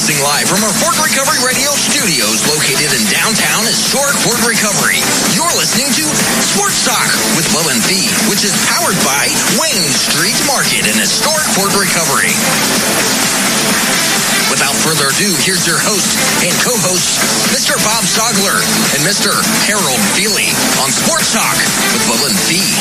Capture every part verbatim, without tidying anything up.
Broadcasting live from our Fort Recovery Radio studios located in downtown historic Fort Recovery. You're listening to Sports Talk with Will and Fee, which is powered by Wayne Street Market in historic Fort Recovery. Without further ado, here's your host and co-host, Mister Bob Sogler and Mister Harold Feely on Sports Talk with Will and Fee.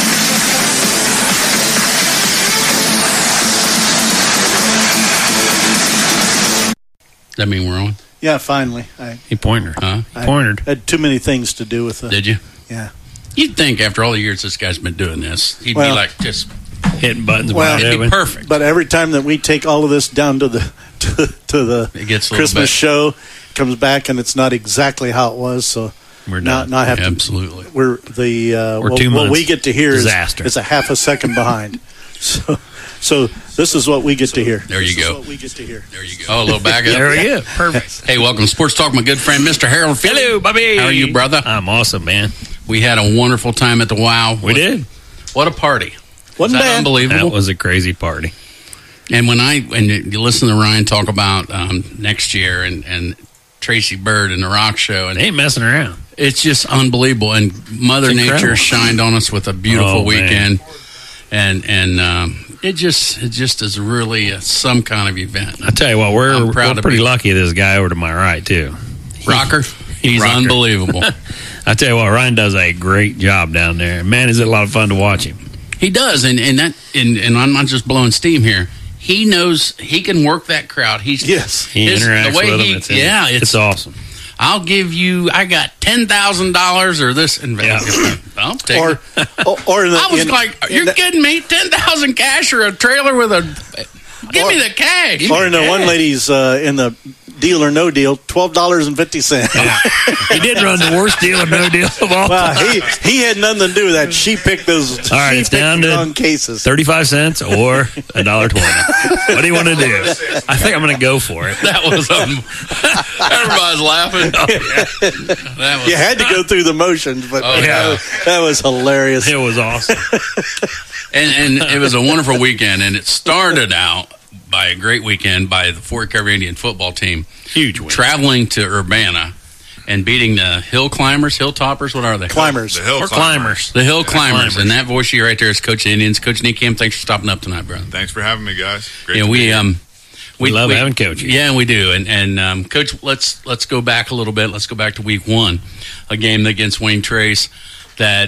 That mean we're on? Yeah, finally. I, he pointed. Huh? He pointed. I had too many things to do with it. Did you? Yeah. You'd think after all the years this guy's been doing this, he'd well, be like just hitting buttons. Well, it'd be perfect. But every time that we take all of this down to the to, to the it gets a Christmas bit. show, comes back and it's not exactly how it was. So we're now, done. now I have yeah, to, absolutely. We're the uh, we're what, two what months we get to hear is, disaster. is a half a second behind. So. So this is what we get so, to hear. There you this go. Is what we get to hear. There you go. Oh, a little back up. There we go. Perfect. Hey, welcome to Sports Talk, my good friend, Mister Harold Feely. Hello, Bobby. How are you, brother? I'm awesome, man. We had a wonderful time at the WOW. We did. What a party. Wasn't that bad. Unbelievable. That was a crazy party. And when I when you listen to Ryan talk about um, next year and, and Tracy Bird and the Rock Show, and They ain't messing around. it's just unbelievable. And Mother It's Nature incredible. shined on us with a beautiful Oh, weekend. And and um, it just it just is really a, some kind of event. I tell you what, we're, I'm proud we're to pretty be- lucky. This guy over to my right too. Rocker, he's Rocker. unbelievable. I tell you what, Ryan does a great job down there. Man, is it a lot of fun to watch him. He does, and and that and, and I'm not just blowing steam here. He knows he can work that crowd. He's Yes. He his- interacts the way with he, them. It's, yeah, it's, it's, awesome. I'll give you. I got ten thousand dollars or this. And Yeah. I'll take Or, it. or, or in the, I was in- like, in "You're the- kidding me? Ten thousand cash or a trailer with a? Give Or- me the cash." Or in the one lady's uh, in the Deal or No Deal, twelve dollars and fifty cents. He did run the worst deal or no deal of all Well, time. he he had nothing to do with that. She picked those. All right, she it's picked down the to wrong cases. thirty-five cents or a dollar twenty. What do you want to do? I think I'm going to go for it. That was um, everybody's laughing. That was, You had to go through the motions, but Oh, that, yeah. was, that was hilarious. It was awesome. and and it was a wonderful weekend, and it started out by a great weekend by the Fort Recovery Indian football team. Huge win. Traveling to Urbana and beating the Hill Climbers, Hill Toppers, what are they? Climbers. The hill Or climbers. The Hill Climbers. Climbers. And that voice you right there is Coach of the Indians. Coach Nick Kim, thanks for stopping up tonight, brother. Thanks for having me, guys. Great Yeah, to be we here. um We love having Coach here. Yeah, we do. And and um, Coach, let's let's go back a little bit. Let's go back to week one, a game against Wayne Trace that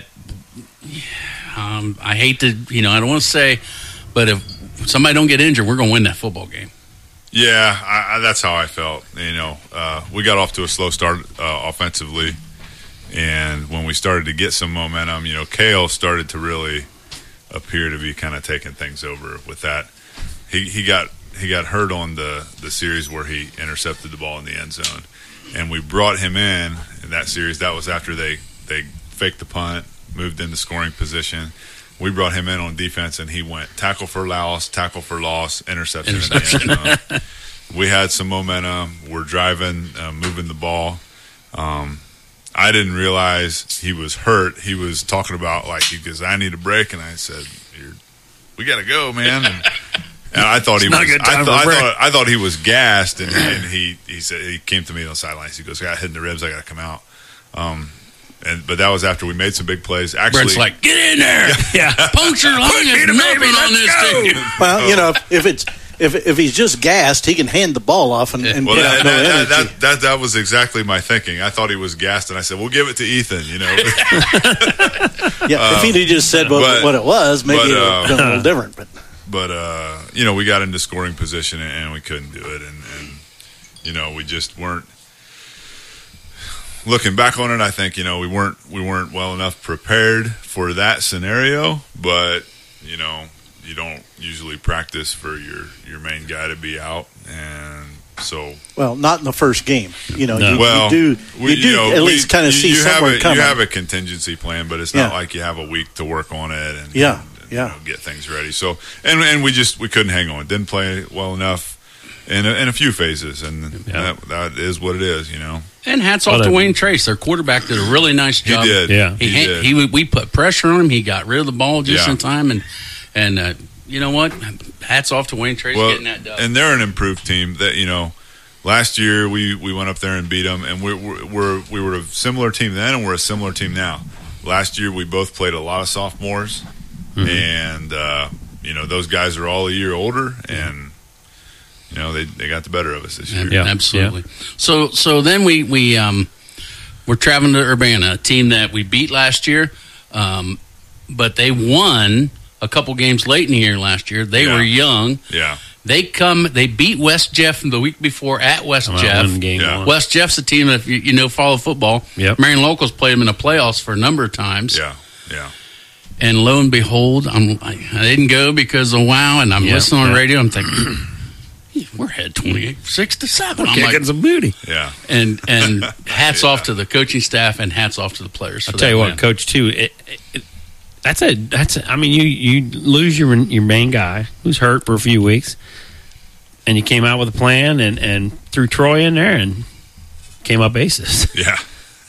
um, I hate to, you know, I don't want to say, but if somebody don't get injured, we're going to win that football game. Yeah, I, I, that's how I felt. You know, uh, we got off to a slow start uh, offensively, and when we started to get some momentum, you know, Kale started to really appear to be kind of taking things over with that. He he got he got hurt on the, the series where he intercepted the ball in the end zone, and we brought him in in that series. That was after they, they faked the punt, moved into scoring position. We brought him in on defense, and he went tackle for loss, tackle for loss, interception. Interception. In the end zone. We had some momentum. We're driving, uh, moving the ball. Um, I didn't realize he was hurt. He was talking about, like, because I need a break, and I said, You're, we got to go, man. And, and I thought he It's not was. a good time I, for a thought, I break. thought I thought he was gassed, and, and he he said he came to me on the sidelines. He goes, "I got hit in the ribs. I got to come out." Um, and but that was after we made some big plays. Actually, Brent's like, get in there. Yeah. Puncture line Push me is to nothing baby, on let's this go. team. Well, you know, if, if it's if if he's just gassed, he can hand the ball off and, and well, get that, out no that, energy. that, that, that that was exactly my thinking. I thought he was gassed, and I said, "We'll give it to Ethan." You know, yeah, if he'd have just said what, but- what it was, maybe but, it would uh, have been a little different. But but uh, you know, we got into scoring position, and, and we couldn't do it, and, and you know, we just weren't. Looking back on it, I think you know we weren't we weren't well enough prepared for that scenario. But you know, you don't usually practice for your, your main guy to be out, and so well, not in the first game. You know, No. you, well, you do we- you do know, at we- least kind of you, see you have somewhere a, coming. You have a contingency plan, but it's not Yeah. like you have a week to work on it and Yeah, and, yeah. you know, get things ready. So and and we just we couldn't hang on. Didn't play well enough in a, in a few phases, and Yeah. that, that is what it is. You know. And hats off Well, to that- Wayne Trace. Their quarterback did a really nice He job. did. Yeah. He, he ha- did. he we put pressure on him. He got rid of the ball just Yeah. in time, and and uh, you know what? Hats off to Wayne Trace well, getting that done. and they're an improved team. That you know, last year we, we went up there and beat them, and we're, we're, we're we were a similar team then, and we're a similar team now. Last year we both played a lot of sophomores, mm-hmm. and uh, you know those guys are all a year older, and you know they, they got the better of us this year. Yeah, absolutely. Yeah. So so then we we um, we're traveling to Urbana, a team that we beat last year, um, but they won a couple games late in the year last year. They yeah. were young. Yeah. They come. They beat West Jeff the week before at West oh, Jeff. Game yeah. West Jeff's a team that if you, you know follow football. Yep. Marion Locals played them in the playoffs for a number of times. Yeah, yeah. And lo and behold, I'm, I, I didn't go because of WOW, and I'm yep. listening on yep. the radio. I'm thinking we're ahead twenty-eight six to seven. We're I'm kicking like, some booty. Yeah. And and hats yeah. off to the coaching staff and hats off to the players. For I'll tell that you what, win. Coach. Too. It, it, that's a that's. A, I mean, you you lose your your main guy who's hurt for a few weeks. And you came out with a plan and, and threw Troy in there and came up aces. Yeah.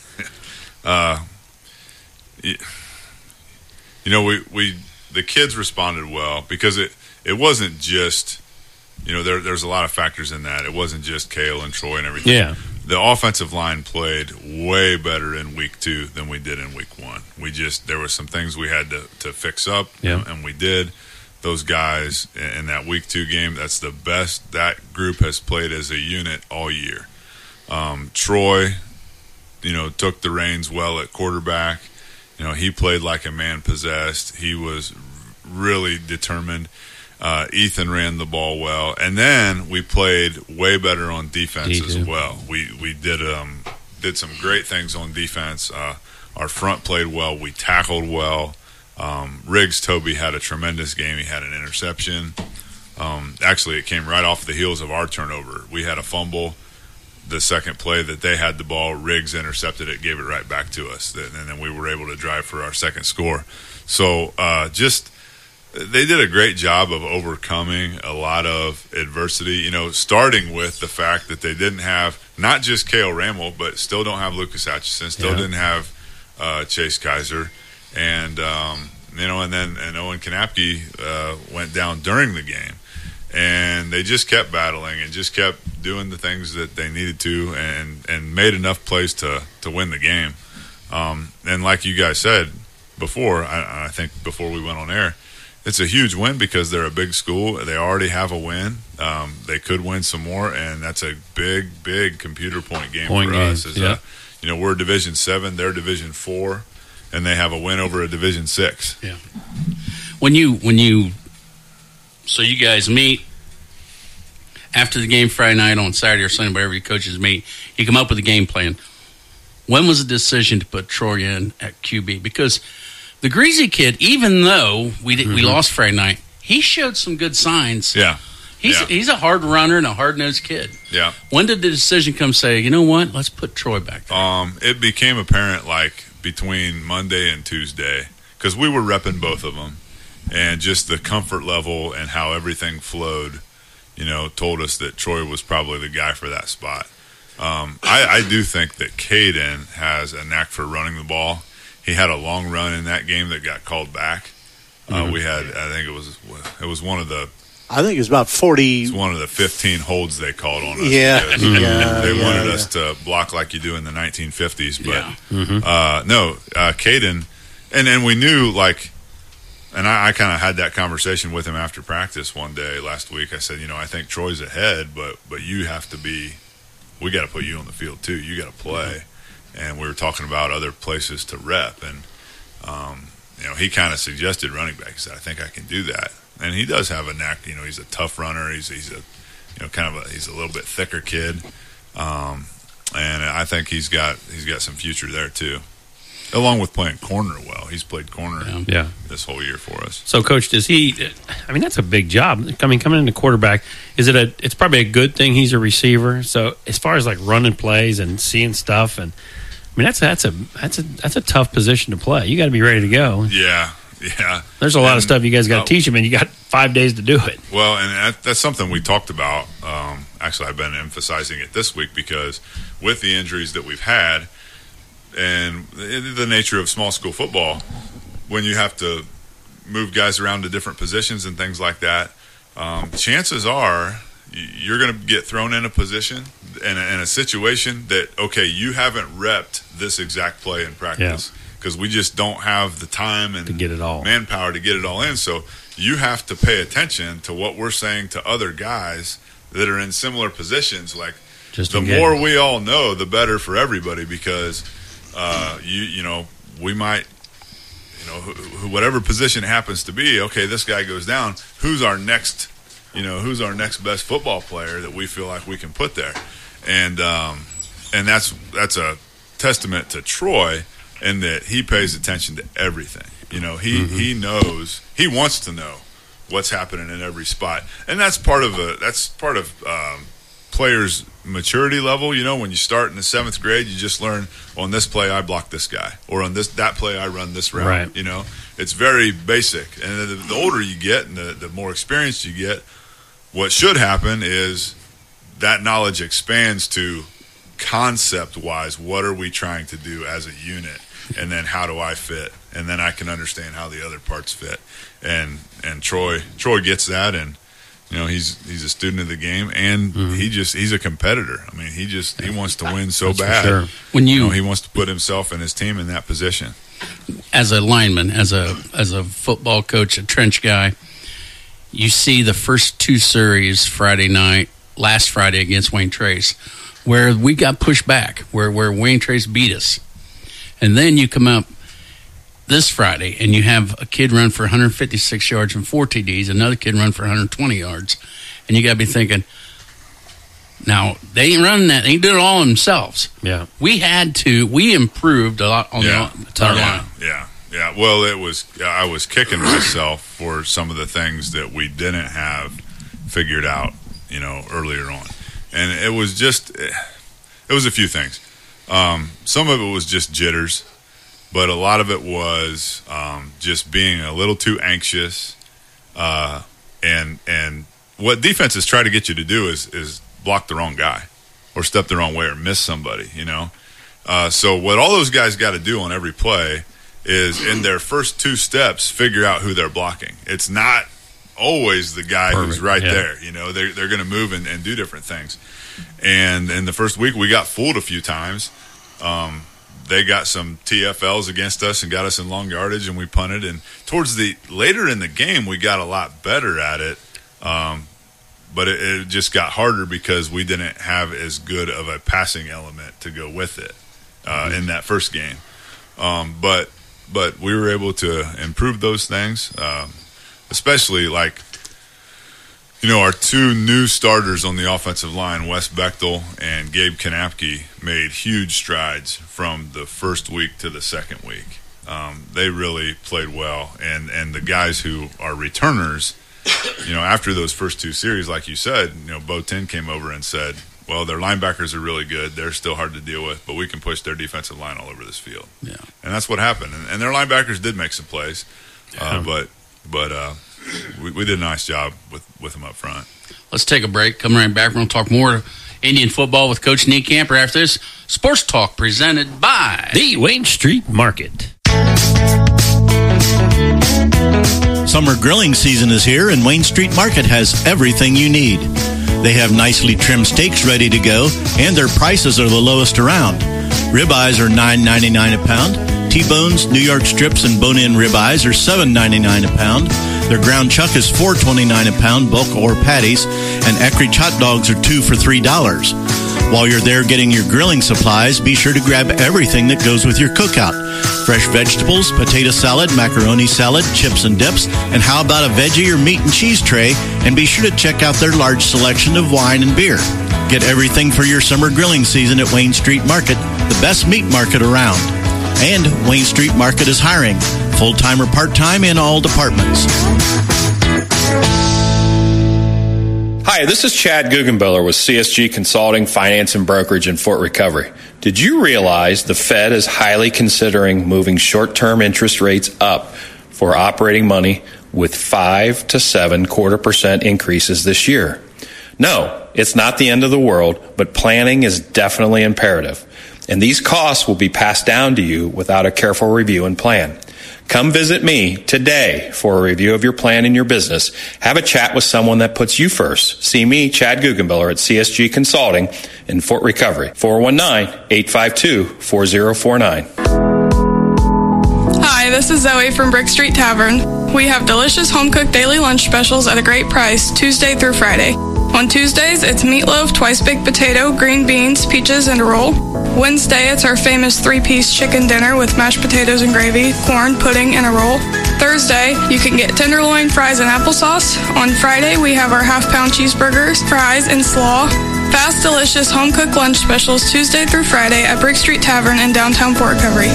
Uh, you know, we, we the kids responded well because it, it wasn't just, you know, there there's a lot of factors in that. It wasn't just Cale and Troy and everything. Yeah. The offensive line played way better in week two than we did in week one. We just, there were some things we had to, to fix up, yeah. and, and we did. Those guys in that week two game, that's the best that group has played as a unit all year. Um, Troy, you know, took the reins well at quarterback. You know, he played like a man possessed. He was really determined. Uh, Ethan ran the ball well. And then we played way better on defense as well. We we did um did some great things on defense. Uh, our front played well. We tackled well. Um, Riggs Toby had a tremendous game. He had an interception. Um, actually, it came right off the heels of our turnover. We had a fumble. The second play that they had the ball, Riggs intercepted it, gave it right back to us. And then we were able to drive for our second score. So uh, just they did a great job of overcoming a lot of adversity, you know, starting with the fact that they didn't have not just Cale Ramel, but still don't have Lucas Atchison, still yeah. didn't have uh, Chase Kaiser. And, um, you know, and then and Owen Kanapke uh, went down during the game. And they just kept battling and just kept doing the things that they needed to and, and made enough plays to, to win the game. Um, and like you guys said before, I, I think before we went on air, it's a huge win because they're a big school. They already have a win. Um, they could win some more, and that's a big, big computer point game point for game, us. Is yeah. a, you know, we're Division seven, they're Division four. And they have a win over a Division Six. Yeah. When you when you so you guys meet after the game Friday night on Saturday or Sunday, wherever your coaches meet, you come up with a game plan. When was the decision to put Troy in at Q B? Because the Greasy kid, even though we did, mm-hmm. we lost Friday night, he showed some good signs. Yeah. He's yeah. he's a hard runner and a hard nosed kid. Yeah. When did the decision come? Say, you know what? Let's put Troy back there. Um, it became apparent like between Monday and Tuesday because we were repping both of them, and just the comfort level and how everything flowed, you know, told us that Troy was probably the guy for that spot. Um, I, I do think that Caden has a knack for running the ball. He had a long run in that game that got called back. Uh, mm-hmm. We had, I think it was it was one of the. I think it was about forty. It's one of the fifteen holds they called on us. Yeah, yeah they yeah, wanted yeah. us to block like you do in the nineteen fifties. But yeah. mm-hmm. uh, no, uh, Caden, and and we knew like, and I, I kind of had that conversation with him after practice one day last week. I said, you know, I think Troy's ahead, but but you have to be. We got to put you on the field too. You got to play, mm-hmm. and we were talking about other places to rep, and um, you know, he kind of suggested running back. He said, I think I can do that. And he does have a knack. You know, he's a tough runner. He's he's a, you know, kind of a he's a little bit thicker kid, um, and I think he's got he's got some future there too. Along with playing corner well, he's played corner yeah. yeah. this whole year for us. So, Coach, does he? I mean, that's a big job. I mean, coming into quarterback, is it a? It's probably a good thing he's a receiver. So, as far as like running plays and seeing stuff, and I mean, that's that's a that's a that's a tough position to play. You got to be ready to go. Yeah. Yeah, there's a lot and, of stuff you guys got to uh, teach him, and you got five days to do it. Well, and that, that's something we talked about. Um, actually, I've been emphasizing it this week because with the injuries that we've had and the nature of small school football, when you have to move guys around to different positions and things like that, um, chances are you're going to get thrown in a position in a, in a situation that, okay, you haven't repped this exact play in practice because yeah. we just don't have the time and to get it all. manpower to get it all in. So you have to pay attention to what we're saying to other guys that are in similar positions. Like, just the more it. we all know, the better for everybody, because uh, you you know we might you know wh- wh- whatever position it happens to be. Okay, this guy goes down. Who's our next? You know, who's our next best football player that we feel like we can put there? And um, and that's that's a testament to Troy in that he pays attention to everything. You know, he, mm-hmm. he knows, he wants to know what's happening in every spot. And that's part of a that's part of um, players' maturity level. You know, when you start in the seventh grade, you just learn, well, on this play I block this guy, or on this that play I run this route. Right. You know, it's very basic. And the, the older you get and the, the more experienced you get, what should happen is that knowledge expands to concept-wise, what are we trying to do as a unit, and then how do I fit, and then I can understand how the other parts fit. And and Troy Troy gets that, and you know he's he's a student of the game, and mm-hmm. he just he's a competitor. I mean, he just he wants to win so That's bad. Sure. When you, you know, he wants to put himself and his team in that position. As a lineman, as a as a football coach, a trench guy, you see the first two series Friday night, last Friday against Wayne Trace, where we got pushed back, where, where Wayne Trace beat us. And then you come up this Friday and you have a kid run for one hundred fifty-six yards and four T Ds, another kid run for one hundred twenty yards. And you got to be thinking, now, they ain't running that. They ain't doing it all themselves. Yeah. We had to, we improved a lot on yeah. the our yeah. line. Yeah. Yeah, well, it was. I was kicking myself for some of the things that we didn't have figured out, you know, earlier on, and it was just, it was a few things. Um, some of it was just jitters, but a lot of it was um, just being a little too anxious, uh, and and what defenses try to get you to do is is block the wrong guy, or step the wrong way, or miss somebody, you know. Uh, so what all those guys got to do on every play is in their first two steps figure out who they're blocking. It's not always the guy Perfect. who's right yeah. there. You know, they're, they're going to move and, and do different things. And in the first week, we got fooled a few times. Um, they got some T F Ls against us and got us in long yardage, and we punted. And towards the later in the game, we got a lot better at it. Um, but it, it just got harder because we didn't have as good of a passing element to go with it uh, mm-hmm. in that first game. Um, but But we were able to improve those things, um, especially like, you know, our two new starters on the offensive line, Wes Bechtel and Gabe Kanapke, made huge strides from the first week to the second week. Um, they really played well. And, and the guys who are returners, you know, after those first two series, like you said, you know, Bo Tin came over and said, well, their linebackers are really good. They're still hard to deal with, but we can push their defensive line all over this field. Yeah, and that's what happened. And, and their linebackers did make some plays, yeah. uh, but but uh, we, we did a nice job with, with them up front. Let's take a break. Come right back. We're going to talk more Indian football with Coach Nick Camper after this Sports Talk presented by the Wayne Street Market. Summer grilling season is here, and Wayne Street Market has everything you need. They have nicely trimmed steaks ready to go, and their prices are the lowest around. Ribeyes are nine ninety-nine a pound. T-bones, New York strips, and bone-in ribeyes are seven ninety-nine a pound. Their ground chuck is four twenty-nine a pound, bulk or patties, and Eckrich hot dogs are two for three dollars. While you're there getting your grilling supplies, be sure to grab everything that goes with your cookout. Fresh vegetables, potato salad, macaroni salad, chips and dips, and how about a veggie or meat and cheese tray? And be sure to check out their large selection of wine and beer. Get everything for your summer grilling season at Wayne Street Market, the best meat market around. And Wayne Street Market is hiring, full-time or part-time in all departments. Hi, this is Chad Guggenbiller with C S G Consulting, Finance and Brokerage in Fort Recovery. Did you realize the Fed is highly considering moving short-term interest rates up for operating money with five to seven quarter percent increases this year? No, it's not the end of the world, but planning is definitely imperative. And these costs will be passed down to you without a careful review and plan. Come visit me today for a review of your plan and your business. Have a chat with someone that puts you first. See me, Chad Guggenbiller at C S G Consulting in Fort Recovery, four one nine, eight five two, four zero four nine. Hi, this is Zoe from Brick Street Tavern. We have delicious home-cooked daily lunch specials at a great price, Tuesday through Friday. On Tuesdays, it's meatloaf, twice-baked potato, green beans, peaches, and a roll. Wednesday, it's our famous three-piece chicken dinner with mashed potatoes and gravy, corn, pudding, and a roll. Thursday, you can get tenderloin, fries, and applesauce. On Friday, we have our half-pound cheeseburgers, fries, and slaw. Fast, delicious, home-cooked lunch specials Tuesday through Friday at Brick Street Tavern in downtown Fort Recovery.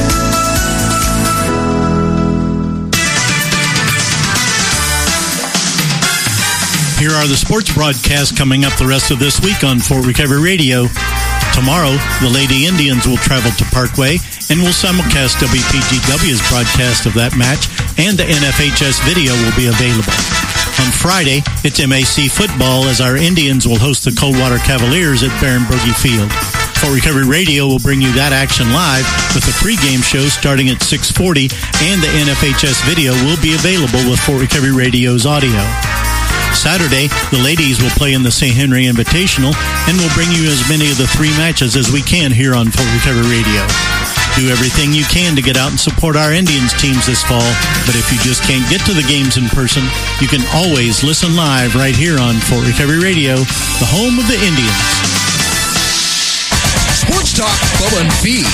Here are the sports broadcasts coming up the rest of this week on Fort Recovery Radio. Tomorrow, the Lady Indians will travel to Parkway, and we'll simulcast W P G W's broadcast of that match, and the N F H S video will be available. On Friday, it's M A C football as our Indians will host the Coldwater Cavaliers at Baron Berge Field. Fort Recovery Radio will bring you that action live with a pregame show starting at six forty, and the N F H S video will be available with Fort Recovery Radio's audio. Saturday, the ladies will play in the Saint Henry Invitational, and we'll bring you as many of the three matches as we can here on Fort Recovery Radio. Do everything you can to get out and support our Indians teams this fall, but if you just can't get to the games in person, you can always listen live right here on Fort Recovery Radio, the home of the Indians. Sports Talk, Bubba and Fee.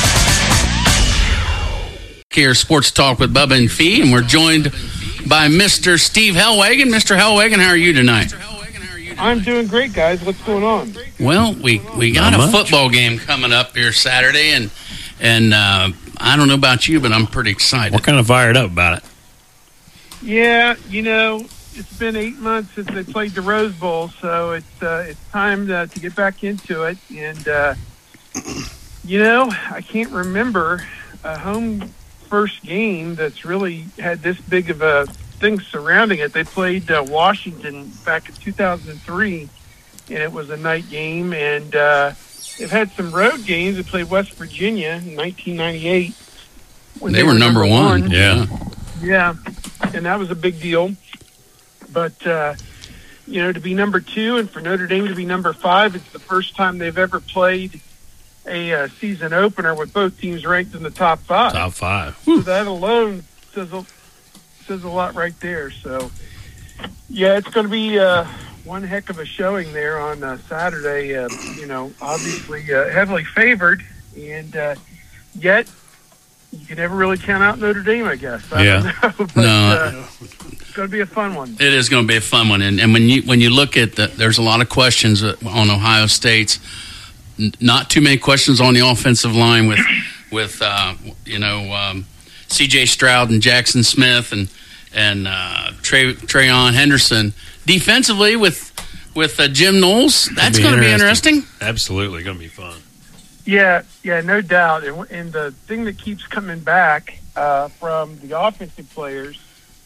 Here, Sports Talk with Bubba and Fee, and we're joined by Mister Steve Hellwagen. Mister Hellwagen, how are you tonight? I'm doing great, guys. What's going on? Well, we, we got Not a much. football game coming up here Saturday, and and uh, I don't know about you, but I'm pretty excited. We're kind of fired up about it. Yeah, you know, it's been eight months since they played the Rose Bowl, so it's uh, it's time to, to get back into it. And, uh, you know, I can't remember a home first game that's really had this big of a thing surrounding it. They played uh, Washington back in two thousand three, and it was a night game. And uh, they've had some road games. They played West Virginia in nineteen ninety-eight. When They, were, number, one. one. Yeah. Yeah, and that was a big deal. But, uh, you know, to be number two and for Notre Dame to be number five, it's the first time they've ever played a uh, season opener with both teams ranked in the top five. Top five. So that alone says a, says a lot right there. So, yeah, it's going to be uh, one heck of a showing there on uh, Saturday. Uh, you know, obviously uh, heavily favored, and uh, yet you can never really count out Notre Dame, I guess. I Yeah. don't know, but, No. uh, it's going to be a fun one. It is going to be a fun one, and, and when you when you look at the, there's a lot of questions on Ohio State's. N- Not too many questions on the offensive line with with uh, you know um, C J Stroud and Jackson Smith and and uh, Trey, Trayon Henderson. Defensively with with uh, Jim Knowles, that's be going to be interesting. interesting. Absolutely going to be fun. Yeah, yeah, no doubt. And, and the thing that keeps coming back uh, from the offensive players,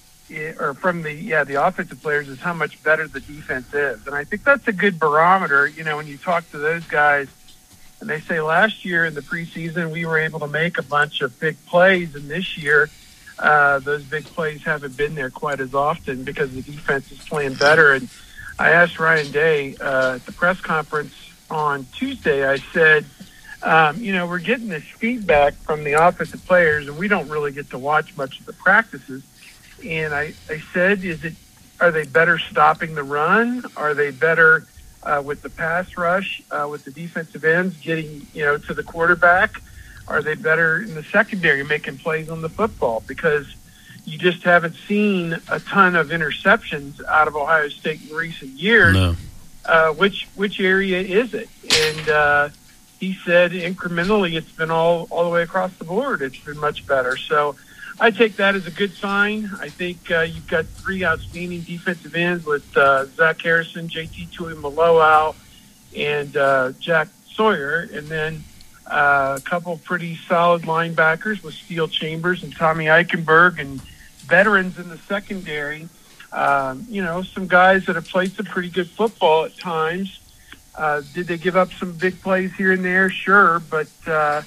i- or from the yeah the offensive players, is how much better the defense is. And I think that's a good barometer. You know, when you talk to those guys, and they say last year in the preseason we were able to make a bunch of big plays, and this year uh, those big plays haven't been there quite as often because the defense is playing better. And I asked Ryan Day uh, at the press conference on Tuesday, I said, um, you know, we're getting this feedback from the offensive players, and we don't really get to watch much of the practices. And I, I said, is it, are they better stopping the run? Are they better Uh, with the pass rush, uh, with the defensive ends getting, you know, to the quarterback? Are they better in the secondary making plays on the football? Because you just haven't seen a ton of interceptions out of Ohio State in recent years. No. Uh, which which area is it? And uh, he said incrementally it's been all, all the way across the board. It's been much better. So I take that as a good sign. I think uh, you've got three outstanding defensive ends with uh, Zach Harrison, J T Tuimoloau, and uh, Jack Sawyer, and then uh, a couple pretty solid linebackers with Steele Chambers and Tommy Eichenberg, and veterans in the secondary. Um, you know, some guys that have played some pretty good football at times. Uh, did they give up some big plays here and there? Sure, but uh,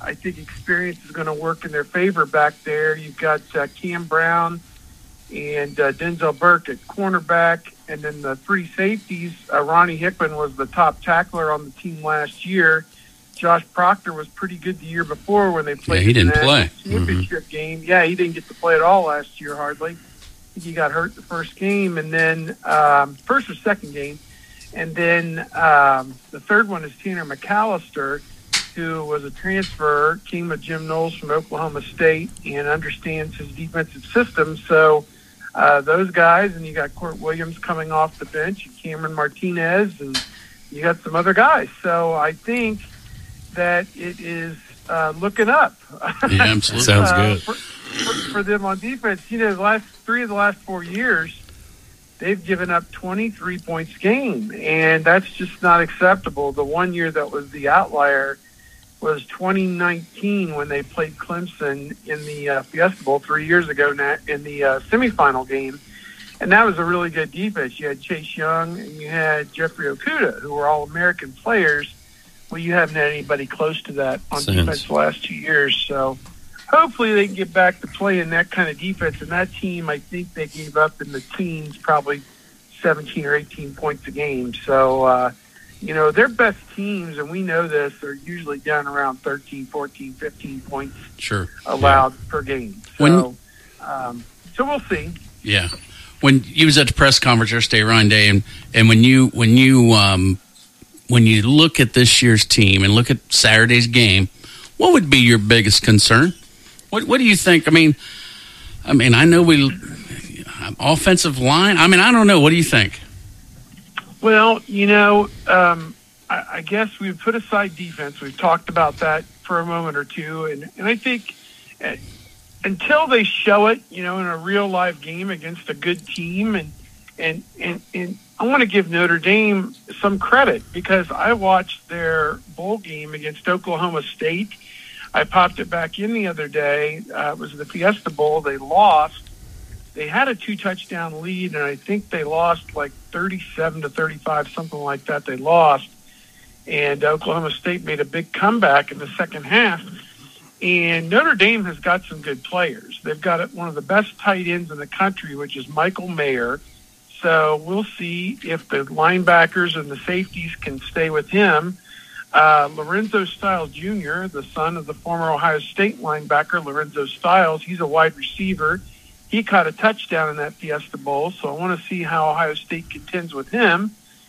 I think experience is going to work in their favor back there. You've got uh, Cam Brown and uh, Denzel Burke at cornerback, and then the three safeties. Uh, Ronnie Hickman was the top tackler on the team last year. Josh Proctor was pretty good the year before when they played yeah, he the didn't national play. championship Mm-hmm. game. Yeah, he didn't get to play at all last year hardly. I think he got hurt the first game, and then um, first or second game. And then um, the third one is Tanner McAllister, who was a transfer, came with Jim Knowles from Oklahoma State and understands his defensive system. So uh, those guys, and you got Court Williams coming off the bench, and Cameron Martinez, and you got some other guys. So I think that it is uh, looking up. Yeah, absolutely. Sounds uh, good. For, for, for them on defense. You know, the last three of the last four years, they've given up twenty-three points a game, and that's just not acceptable. The one year that was the outlier was twenty nineteen when they played Clemson in the uh, Fiesta Bowl three years ago in the uh, semifinal game, and that was a really good defense. You had Chase Young and you had Jeffrey Okuda, who were all American players. Well, you haven't had anybody close to that on Sense. defense the last two years, so hopefully they can get back to playing that kind of defense. And that team, I think they gave up in the teens, probably seventeen or eighteen points a game. So, uh, you know, their best teams, and we know this, are usually down around thirteen, fourteen, fifteen points Sure. allowed yeah. per game. So, When, um, so we'll see. Yeah. When you was at the press conference yesterday, Ryan Day, and, and when you when you um, when you look at this year's team and look at Saturday's game, what would be your biggest concern? What What do you think? I mean, I mean, I know we offensive line. I mean, I don't know. What do you think? Well, you know, um, I, I guess we've put aside defense. We've talked about that for a moment or two, and and I think uh, until they show it, you know, in a real live game against a good team, and and and and I want to give Notre Dame some credit because I watched their bowl game against Oklahoma State. I popped it back in the other day. Uh, it was the Fiesta Bowl. They lost. They had a two-touchdown lead, and I think they lost like thirty-seven to thirty-five, something like that. They lost, and Oklahoma State made a big comeback in the second half. And Notre Dame has got some good players. They've got one of the best tight ends in the country, which is Michael Mayer. So we'll see if the linebackers and the safeties can stay with him. Uh, Lorenzo Styles Junior, the son of the former Ohio State linebacker, Lorenzo Styles, he's a wide receiver. He caught a touchdown in that Fiesta Bowl, so I want to see how Ohio State contends with him.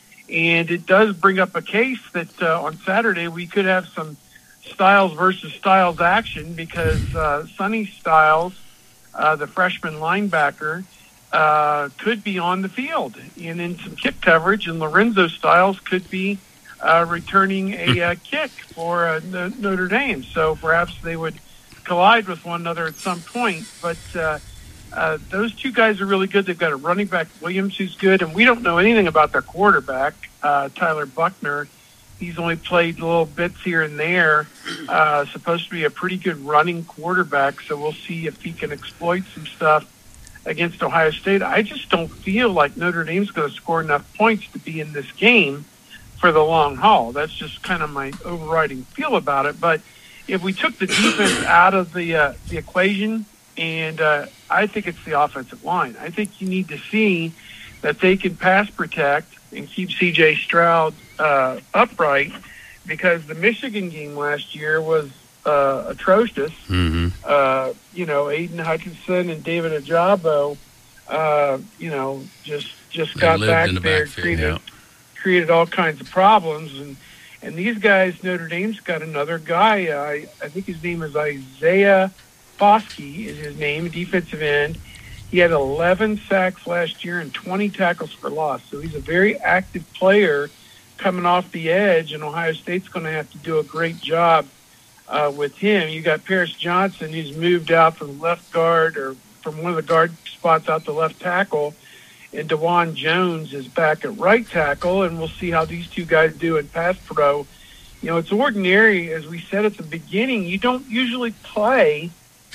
And it does bring up a case that uh, on Saturday we could have some Styles versus Styles action because uh, Sonny Styles, uh, the freshman linebacker, uh, could be on the field and in some kick coverage, and Lorenzo Styles could be uh, returning a uh, kick for uh, Notre Dame. So perhaps they would collide with one another at some point. But uh, uh, those two guys are really good. They've got a running back, Williams, who's good, and we don't know anything about their quarterback, uh, Tyler Buckner. He's only played little bits here and there. Uh, supposed to be a pretty good running quarterback, so we'll see if he can exploit some stuff against Ohio State. I just don't feel like Notre Dame's going to score enough points to be in this game for the long haul. That's just kind of my overriding feel about it. But if we took the defense out of the uh, the equation, and uh, I think it's the offensive line. I think you need to see that they can pass protect and keep C J Stroud uh, upright, because the Michigan game last year was uh, atrocious. Mm-hmm. Uh, you know, Aiden Hutchinson and David Ajabo, uh, you know, just just They got lived back in the there, backfield, created yeah. created all kinds of problems, and and these guys, Notre Dame's got another guy. Uh, I I think his name is Isaiah Foskey is his name, defensive end. He had eleven sacks last year and twenty tackles for loss. So he's a very active player coming off the edge, and Ohio State's going to have to do a great job uh, with him. You got Paris Johnson, who's moved out from left guard or from one of the guard spots out to left tackle, and DeJuan Jones is back at right tackle, and we'll see how these two guys do in pass pro. You know, it's ordinary, as we said at the beginning, you don't usually play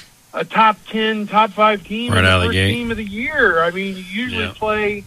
a top ten, top five team Right in the out of the first gate. team of the year. I mean, you usually Yeah. play,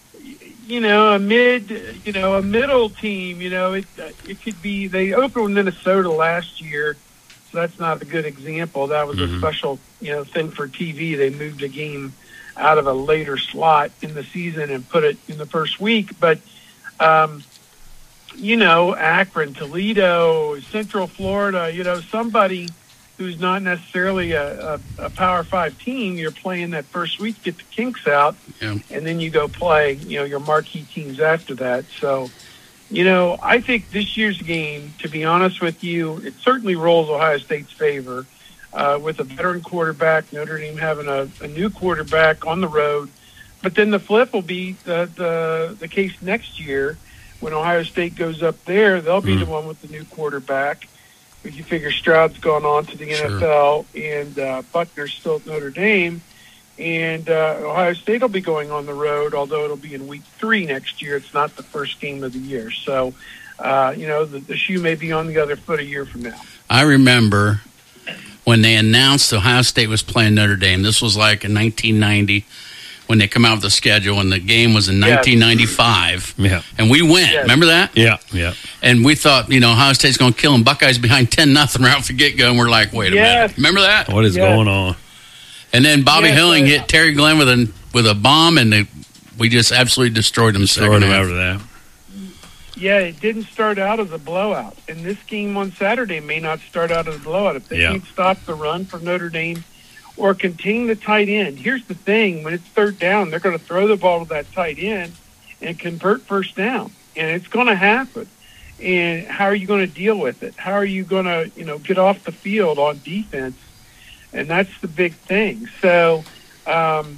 you know, a mid, you know, a middle team. You know, it it could be. They opened with Minnesota last year, that's not a good example. That was Mm-hmm. a special, you know, thing for T V. They moved a game out of a later slot in the season and put it in the first week. But, um, you know, Akron, Toledo, Central Florida, you know, somebody who's not necessarily a, a, a Power Five team, you're playing that first week, get the kinks out, Yeah. and then you go play, you know, your marquee teams after that. So, you know, I think this year's game, to be honest with you, it certainly rolls Ohio State's favor. Uh, with a veteran quarterback, Notre Dame having a, a new quarterback on the road. But then the flip will be the, the, the case next year when Ohio State goes up there. They'll be Mm. the one with the new quarterback. If you figure Stroud's gone on to the N F L and uh, Buckner's still at Notre Dame. And uh, Ohio State will be going on the road, although it'll be in week three next year. It's not the first game of the year. So, uh, you know, the, the shoe may be on the other foot a year from now. I remember when they announced Ohio State was playing Notre Dame. This was like in nineteen ninety when they come out with the schedule, and the game was in Yes. nineteen ninety-five. Yeah. And we went. Yes. Remember that? Yeah, yeah. And we thought, you know, Ohio State's going to kill them. Buckeyes behind ten nothing right off the get-go, and we're like, wait a Yes. minute. Remember that? What is Yeah. going on? And then Bobby Yes, Hilling uh, hit Terry Glenn with a with a bomb, and they, we just absolutely destroyed them. Throwing second him half. over that. Yeah, it didn't start out as a blowout. And this game on Saturday may not start out as a blowout. If they Yeah. can't stop the run from Notre Dame or contain the tight end, here's the thing. When it's third down, they're going to throw the ball to that tight end and convert first down. And it's going to happen. And how are you going to deal with it? How are you going to, you know, get off the field on defense? And that's the big thing. So, um,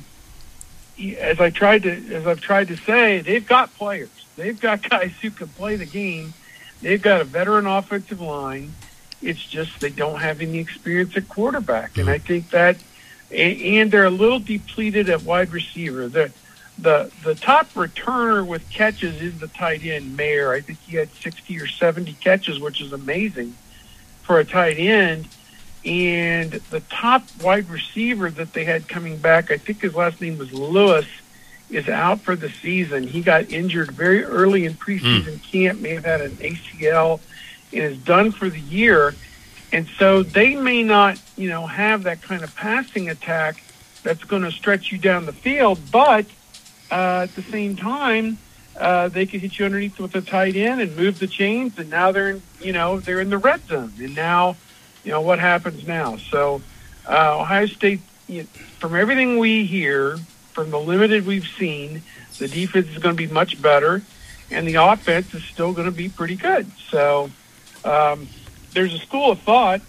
as I tried to, as I've tried to say, they've got players. They've got guys who can play the game. They've got a veteran offensive line. It's just they don't have any experience at quarterback, and I think that, and, and they're a little depleted at wide receiver. The the the top returner with catches is the tight end Mayer. I think he had sixty or seventy catches, which is amazing for a tight end. And the top wide receiver that they had coming back, I think his last name was Lewis, is out for the season. He got injured very early in preseason mm. camp, may have had an A C L, and is done for the year. And so they may not, you know, have that kind of passing attack that's going to stretch you down the field, but uh, at the same time, uh, they could hit you underneath with a tight end and move the chains, and now they're in, you know, they're in the red zone. And now, you know, what happens now? So uh, Ohio State, you know, from everything we hear, from the limited we've seen, the defense is going to be much better, and the offense is still going to be pretty good. So um, there's a school of thought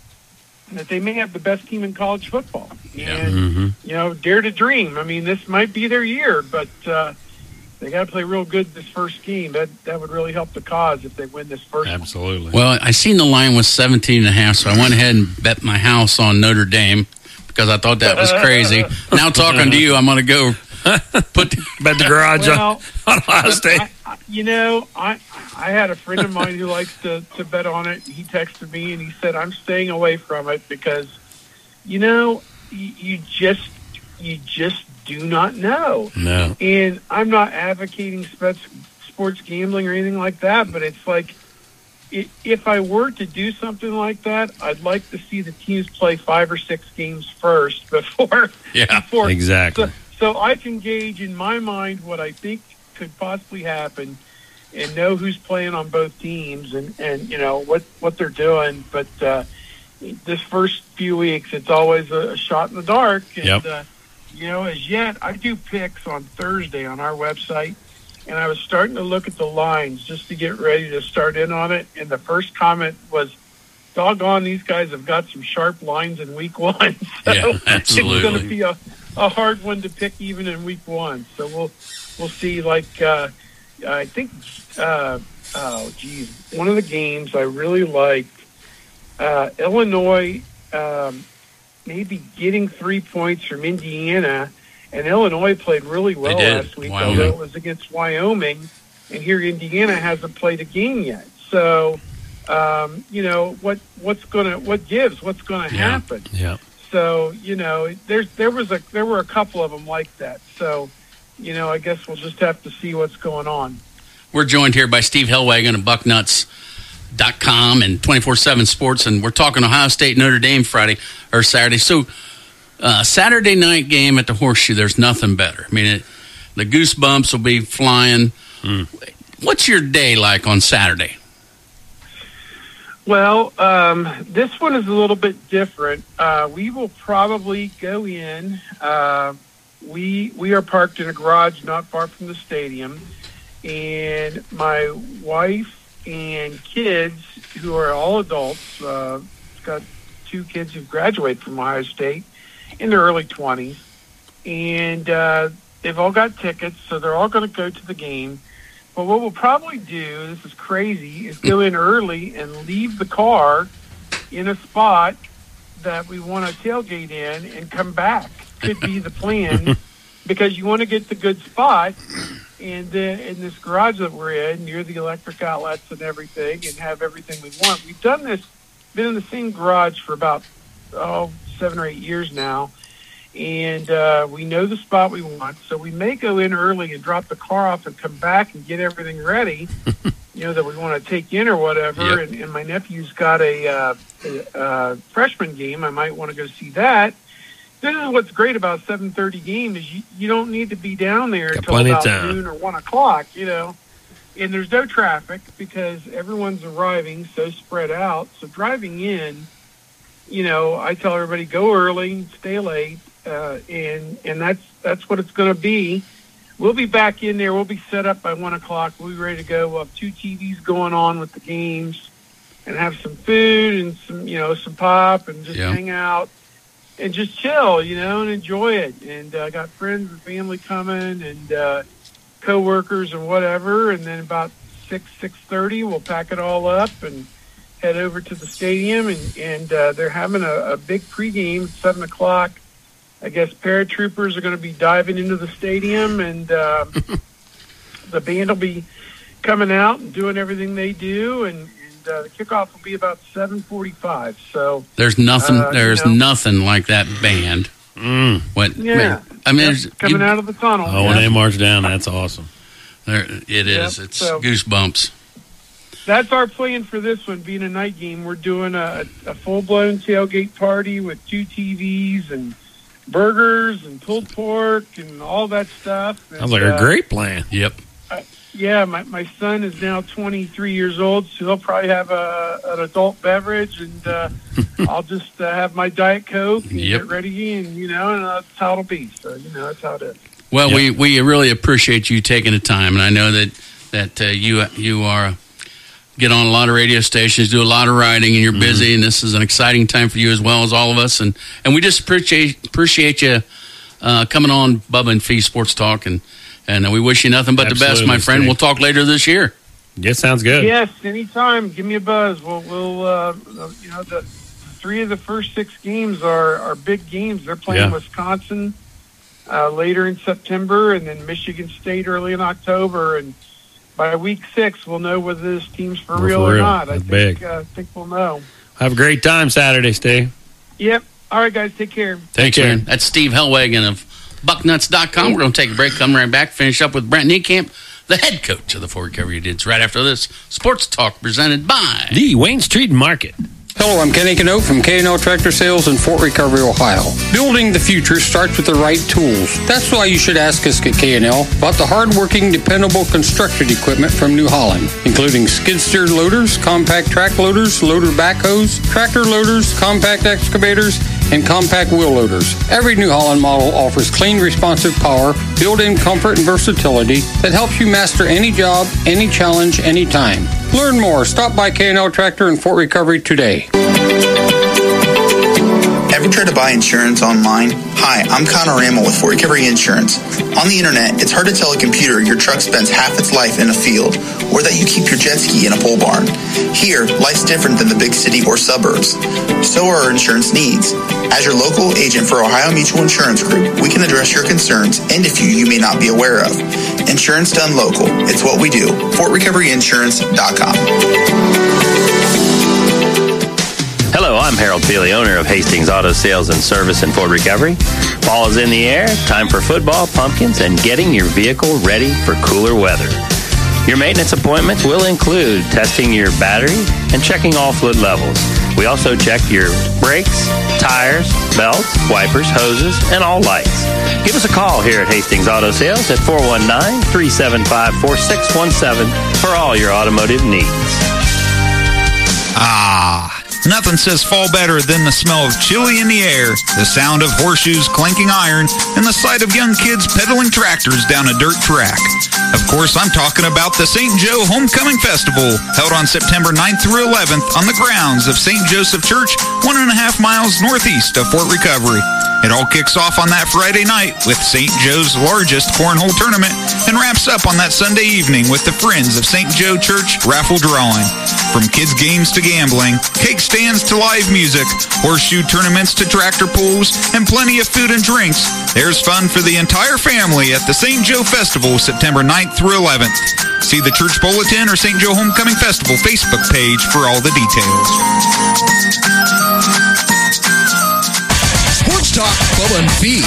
that they may have the best team in college football. Yeah. And, Mm-hmm. you know, dare to dream. I mean, this might be their year, but uh, they got to play real good this first game. That that would really help the cause if they win this first one. Absolutely. Well, I seen the line was seventeen and a half, so I went ahead and bet my house on Notre Dame because I thought that was crazy. Now talking to you, I'm going to go put Bet the garage Well, on Ohio State. I, I, you know, I I had a friend of mine who likes to, to bet on it. He texted me and he said, I'm staying away from it because, you know, you, you just you just do not know. No. And I'm not advocating sports, sports gambling or anything like that, but it's like, i- if I were to do something like that, I'd like to see the teams play five or six games first before. Yeah, before, exactly. So, so I can gauge in my mind what I think could possibly happen and know who's playing on both teams and, and you know, what, what they're doing. But uh, this first few weeks, it's always a, a shot in the dark. And, Yep. uh, you know, as yet, I do picks on Thursday on our website, and I was starting to look at the lines just to get ready to start in on it. And the first comment was, doggone, these guys have got some sharp lines in week one. So Yeah, absolutely. it's going to be a, a hard one to pick even in week one. So we'll we'll see. Like, uh, I think, uh, oh, geez, one of the games I really liked, uh, Illinois, um, maybe getting three points from Indiana, and Illinois played really well did. last week, Wyoming. although it was against Wyoming, and here Indiana hasn't played a game yet. So, um, you know, what what's gonna what gives? What's gonna Yeah. happen? Yeah. So, you know, there's there was a there were a couple of them like that. So, you know, I guess we'll just have to see what's going on. We're joined here by Steve Hellwagon of Bucknuts dot com and twenty-four seven Sports, and we're talking Ohio State Notre Dame Friday or Saturday. So uh, Saturday night game at the Horseshoe, there's nothing better. I mean, it, the goosebumps will be flying. Mm. What's your day like on Saturday? Well, um, this one is a little bit different. Uh, we will probably go in. Uh, we we are parked in a garage not far from the stadium, and my wife and kids, who are all adults, uh, got two kids who graduated from Ohio State in their early twenties, and uh, they've all got tickets, so they're all going to go to the game. But what we'll probably do, this is crazy, is go in early and leave the car in a spot that we want to tailgate in and come back. Could be the plan, because you want to get the good spot and then in this garage that we're in, near the electric outlets and everything, and have everything we want. We've done this, been in the same garage for about, oh, seven or eight years now. And uh, we know the spot we want, so we may go in early and drop the car off and come back and get everything ready, you know, that we want to take in or whatever. Yep. And, and my nephew's got a, uh, a, a freshman game. I might want to go see that. This is what's great about seven thirty game is you, you don't need to be down there Got until about noon or one o'clock, you know. And there's no traffic because everyone's arriving so spread out. So driving in, you know, I tell everybody go early, stay late. Uh, and and that's that's what it's going to be. We'll be back in there. We'll be set up by one o'clock. We'll be ready to go. We'll have two T Vs going on with the games, and have some food and some you know some pop and just yeah. hang out and just chill, you know, and enjoy it. And I uh, got friends and family coming and uh, coworkers and whatever. And then about six six thirty, we'll pack it all up and head over to the stadium. And and uh, they're having a, a big pregame at seven o'clock. I guess paratroopers are going to be diving into the stadium, and uh, the band will be coming out and doing everything they do, and, and uh, the kickoff will be about seven forty-five. So there's nothing. Uh, there's you know, nothing like that band. Mm. What? Yeah, I mean, yep, coming you, out of the tunnel. Oh, yeah. when they march down, that's awesome. There, it is. Yep, it's so, goosebumps. That's our plan for this one, being a night game. We're doing a, a full-blown tailgate party with two T Vs and burgers and pulled pork and all that stuff. And, Sounds like uh, a great plan. Yep. Uh, yeah, my, my son is now twenty-three years old, so he'll probably have a, an adult beverage, and uh, I'll just uh, have my Diet Coke and Yep. get ready, and, you know, and that's how it'll be. So, you know, that's how it is. Well, Yep. we, we really appreciate you taking the time, and I know that that uh, you you are get on a lot of radio stations, do a lot of writing, and you're busy, mm-hmm. and this is an exciting time for you as well as all of us. And, and we just appreciate appreciate you uh, coming on Bubba and Fee Sports Talk, and, and we wish you nothing but Absolutely, the best, my friend. Steve. We'll talk later this year. Yeah, sounds good. Yes, anytime. Give me a buzz. We'll, we'll uh, you know, the three of the first six games are, are big games. They're playing Yeah. Wisconsin uh, later in September, and then Michigan State early in October, and by week six, we'll know whether this team's for We're real for or real. not. I That's think, big. uh, think we'll know. Have a great time Saturday, Steve. Yep. All right, guys. Take care. Take Thanks, care. man. That's Steve Hellwagon of Bucknuts dot com. We're going to take a break, come right back, finish up with Brent Niekamp, the head coach of the Fort Recovery Idiots, right after this Sports Talk presented by The Wayne Street Market. Hello, I'm Kenny Canoe from K and L Tractor Sales in Fort Recovery, Ohio. Building the future starts with the right tools. That's why you should ask us at K and L about the hard-working, dependable construction equipment from New Holland, including skid-steer loaders, compact track loaders, loader backhoes, tractor loaders, compact excavators, and compact wheel loaders. Every New Holland model offers clean, responsive power, built-in comfort and versatility that helps you master any job, any challenge, anytime. Learn more. Stop by K and L Tractor in Fort Recovery today. Ever try to buy insurance online? Hi, I'm Connor Ramel with Fort Recovery Insurance. On the internet, it's hard to tell a computer your truck spends half its life in a field, or that you keep your jet ski in a pole barn. Here, life's different than the big city or suburbs. So are our insurance needs. As your local agent for Ohio Mutual Insurance Group, we can address your concerns and a few you may not be aware of. Insurance done local. It's what we do. Fort Recovery Insurance dot com. Hello, I'm Harold Feely, owner of Hastings Auto Sales and Service in Fort Recovery. Fall is in the air, time for football, pumpkins, and getting your vehicle ready for cooler weather. Your maintenance appointments will include testing your battery and checking all fluid levels. We also check your brakes, tires, belts, wipers, hoses, and all lights. Give us a call here at Hastings Auto Sales at four one nine, three seven five, four six one seven for all your automotive needs. Ah, nothing says fall better than the smell of chili in the air, the sound of horseshoes clanking iron, and the sight of young kids pedaling tractors down a dirt track. Of course, I'm talking about the Saint Joe Homecoming Festival, held on September ninth through eleventh on the grounds of Saint Joseph Church, one and a half miles northeast of Fort Recovery. It all kicks off on that Friday night with Saint Joe's largest cornhole tournament and wraps up on that Sunday evening with the Friends of Saint Joe Church raffle drawing. From kids' games to gambling, cake stands to live music, horseshoe tournaments to tractor pulls, and plenty of food and drinks, there's fun for the entire family at the Saint Joe Festival September ninth through eleventh. See the Church Bulletin or Saint Joe Homecoming Festival Facebook page for all the details. Sports Talk, Bubba and Fee.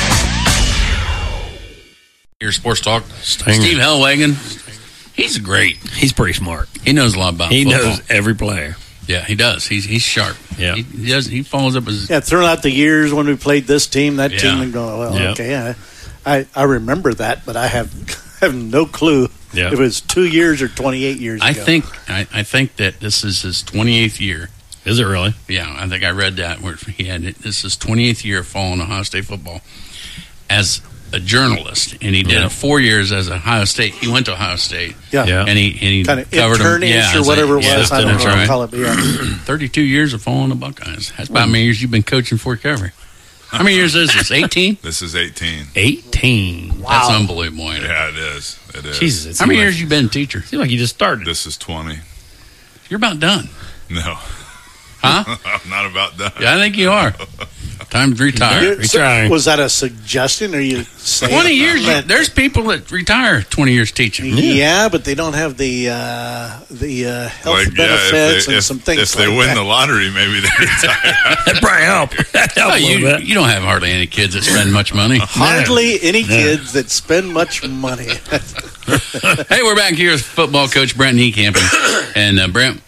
Your Sports Talk. Stinger. Steve Hellwagon. He's great. He's pretty smart. He knows a lot about He football. knows every player. Yeah, he does. He's he's sharp. Yeah. He, he does. He follows up his. Yeah, throwing out the years when we played this team, that Yeah. team, and going, well, Yeah. okay, yeah, I I remember that, but I have have no clue Yeah. if it was two years or twenty-eight years I ago. think I, I think that this is his twenty-eighth year. Is it really? Yeah, I think I read that where he had it. This is his twenty-eighth year following Ohio State football as a journalist, and he did Yeah. it four years as Ohio State. He went to Ohio State. Yeah. Yeah. and he and he kind of covered them. internish Yeah, or as a- whatever it yeah, was. I don't know that's what to right. call it, but yeah. Thirty-two years of following the Buckeyes. That's about how many years you've been coaching Fort Recovery. How many years is this? Eighteen. This is eighteen. eighteen. That's unbelievable. Ain't it? Yeah, it is. It is. Jesus. It How many seemed years like, you been a teacher? seemed like you just started. This is twenty. You're about done, No. huh? I'm not about done. Yeah, I think you are. Time to retire. You- so Retiring. was that a suggestion, or you saying Twenty years. You, that- there's people that retire twenty years teaching. yeah. but they don't have the uh, the uh, health Like, yeah, benefits if they, and if, some things. if they like win that. the lottery, maybe they retire. That probably help. That help Oh, a you, little bit. you don't have hardly any kids that spend much money. Hardly any kids that spend much money. Hey, we're back here with football coach Brent Niekamp, and, and uh, Brent,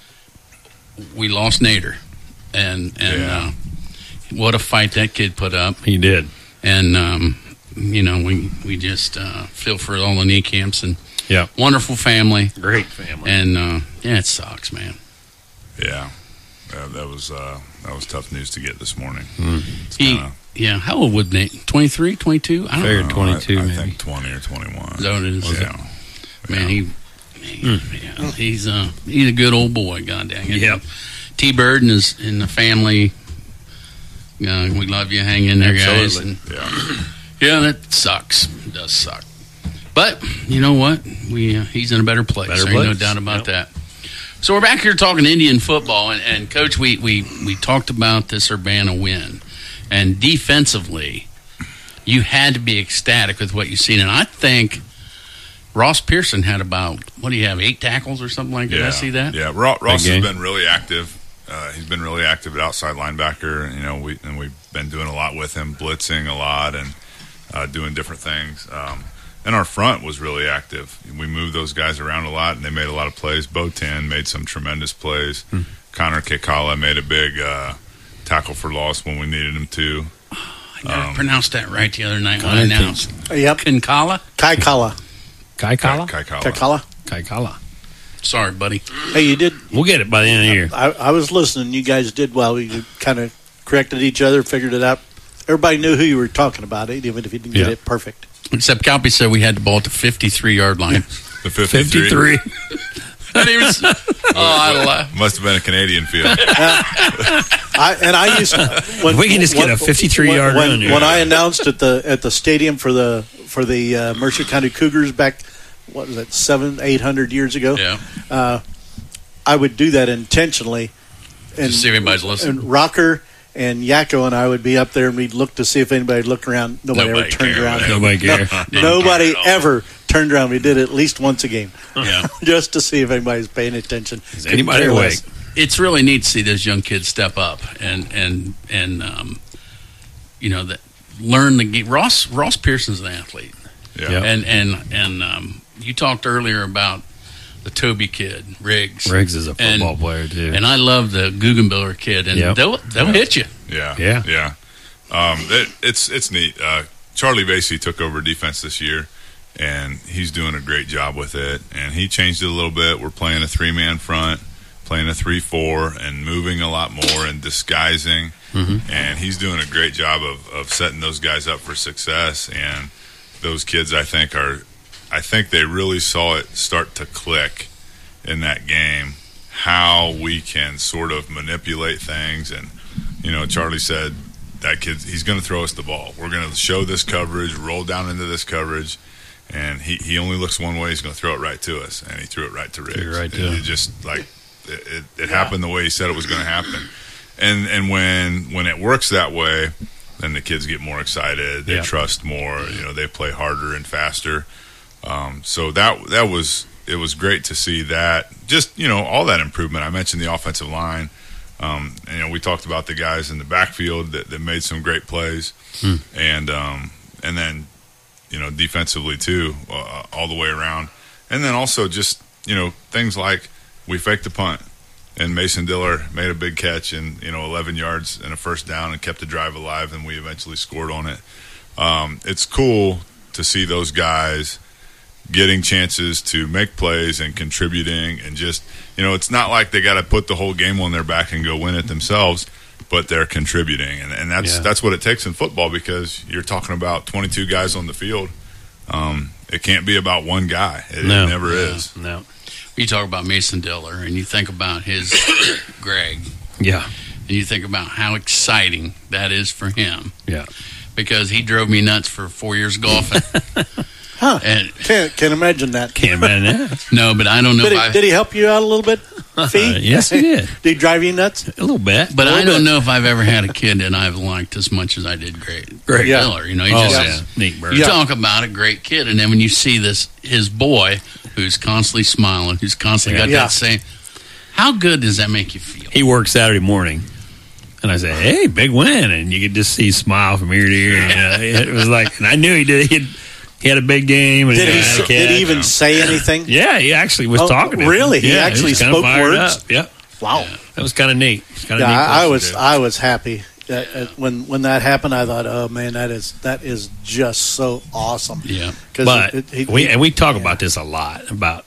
we lost Nader, and and Yeah. uh, what a fight that kid put up, He did. and um, you know we we just uh, feel for all the Niekamps and Yeah. wonderful family, Great family. and uh, yeah, it sucks, man. Yeah, yeah that was uh, that was tough news to get this morning. It's He, kinda- yeah, how old would Nate? twenty-three, twenty-two? I don't Figured know. twenty-two, I, I maybe. think twenty or twenty-one. Is that what it is? Yeah. Man, he, he yeah, he's uh, he's a good old boy. God dang it. Yep. T Bird and his and the family. Uh, we love you. Hang in there, guys. Absolutely. And, Yeah. yeah, that sucks. It does suck. But you know what? We uh, he's in a better place. Better There's no place. doubt about Yep. that. So we're back here talking Indian football, and, and Coach, we, we we talked about this Urbana win, and defensively, you had to be ecstatic with what you've seen, and I think Ross Pearson had about what do you have eight tackles or something like that? Did I see that? Yeah, Ross, Ross game. has been really active. Uh, he's been really active at outside linebacker. You know, we and we've been doing a lot with him, blitzing a lot and uh, doing different things. Um, and our front was really active. We moved those guys around a lot, and they made a lot of plays. Bo Ten made some tremendous plays. Hmm. Connor Kekala made a big uh, tackle for loss when we needed him to. I never Um, pronounced that right the other night when I I announced. Yep, Kinkala? Kai Kala. Kai Kala? Kai Kala. Kai Kala. Kai Kala. Sorry, buddy. Hey, you did. We'll get it by the end of the year. I, I was listening. You guys did well. You kind of corrected each other, figured it out. Everybody knew who you were talking about, even if you didn't get Yeah. it perfect. Except Calpy said we had the ball at the fifty-three yard line. The fifty-three. fifty-three. And he was, oh, I laugh. Must have been a Canadian field. I, and I used to, when, We can just get a fifty-three yard when, run here. When I announced at the at the stadium for the for the uh, Mercer County Cougars back, what was that, seven, eight hundred years ago? Yeah. Uh, I would do that intentionally, and Just see if anybody's listening. And Rocker and Yakko and I would be up there, and we'd look to see if anybody looked around. Nobody, Nobody ever turned cared. around. Nobody cared. No, nobody care at all. ever turned around. We did it at least once a game, Yeah. just to see if anybody's paying attention. Is anybody Couldn't care awake? less. It's really neat to see those young kids step up and and and um, you know that learn the game. Ross Ross Pearson's an athlete, Yeah. Yeah. and and and um, you talked earlier about the Toby kid, Riggs. Riggs is a football and, player too, and I love the Guggenbiller kid, and Yep. they'll they'll hit you. Yeah, Yeah. yeah. Um, it, it's it's neat. Uh, Charlie Vasey took over defense this year, and he's doing a great job with it. And he changed it a little bit. We're playing a three-man front, playing a three four, and moving a lot more and disguising. Mm-hmm. And he's doing a great job of, of setting those guys up for success. And those kids, I think, are I think they really saw it start to click in that game, how we can sort of manipulate things. And, you know, Charlie said that kid, he's going to throw us the ball. We're going to show this coverage, roll down into this coverage, and he, he only looks one way. He's going to throw it right to us. And he threw it right to Riggs. Threw it right to it, him. it just, like, it, it, it happened the way he said it was going to happen. And and when when it works that way, then the kids get more excited. They Yeah. trust more. You know, they play harder and faster. Um, so that that was it was great to see that. Just, you know, all that improvement. I mentioned the offensive line. Um, and, you know, we talked about the guys in the backfield that, that made some great plays, Hmm. and um, and then, you know, defensively too, uh, all the way around. And then also just, you know, things like we faked the punt, and Mason Diller made a big catch and, you know, eleven yards and a first down and kept the drive alive, and we eventually scored on it. Um, it's cool to see those guys getting chances to make plays and contributing, and just, you know, it's not like they got to put the whole game on their back and go win it themselves, but they're contributing. And, and that's Yeah. that's what it takes in football, because you're talking about twenty-two guys on the field. Um, it can't be about one guy. It, No. it never Yeah. is. No. You talk about Mason Diller, and you think about his Greg, Yeah. and you think about how exciting that is for him, Yeah. because he drove me nuts for four years golfing. Huh. And Can't, can't imagine that. Can't imagine that. no, but I don't know Did if he, I. did he help you out a little bit, Fee? Uh, yes, he did. Did he drive you nuts? A little bit. But A I little don't bit. know if I've ever had a kid that I've liked as much as I did Greg. Greg. Yeah. Diller, you know, he Oh, just yeah. Neat bird. you Yeah. talk about a great kid, and then when you see this, his boy, who's constantly smiling, who's constantly got Yeah. that same. How good does that make you feel? He worked Saturday morning, and I said, "Hey, big win!" And you could just see smile from ear to ear. You know, it was like, and I knew he did. He he had a big game. And Did he, he, had a s- did he catch. even say anything? Yeah, he actually was Oh, talking. To him. really? He Yeah, actually was kinda spoke fired words? up. Yeah, Wow. that was kind of neat. Kind of Yeah, neat. I, I person was to do. I was happy that, uh, when when that happened. I thought, oh man, that is that is just so awesome. Yeah. 'Cause But it- he- we he- and we talk yeah. about this a lot about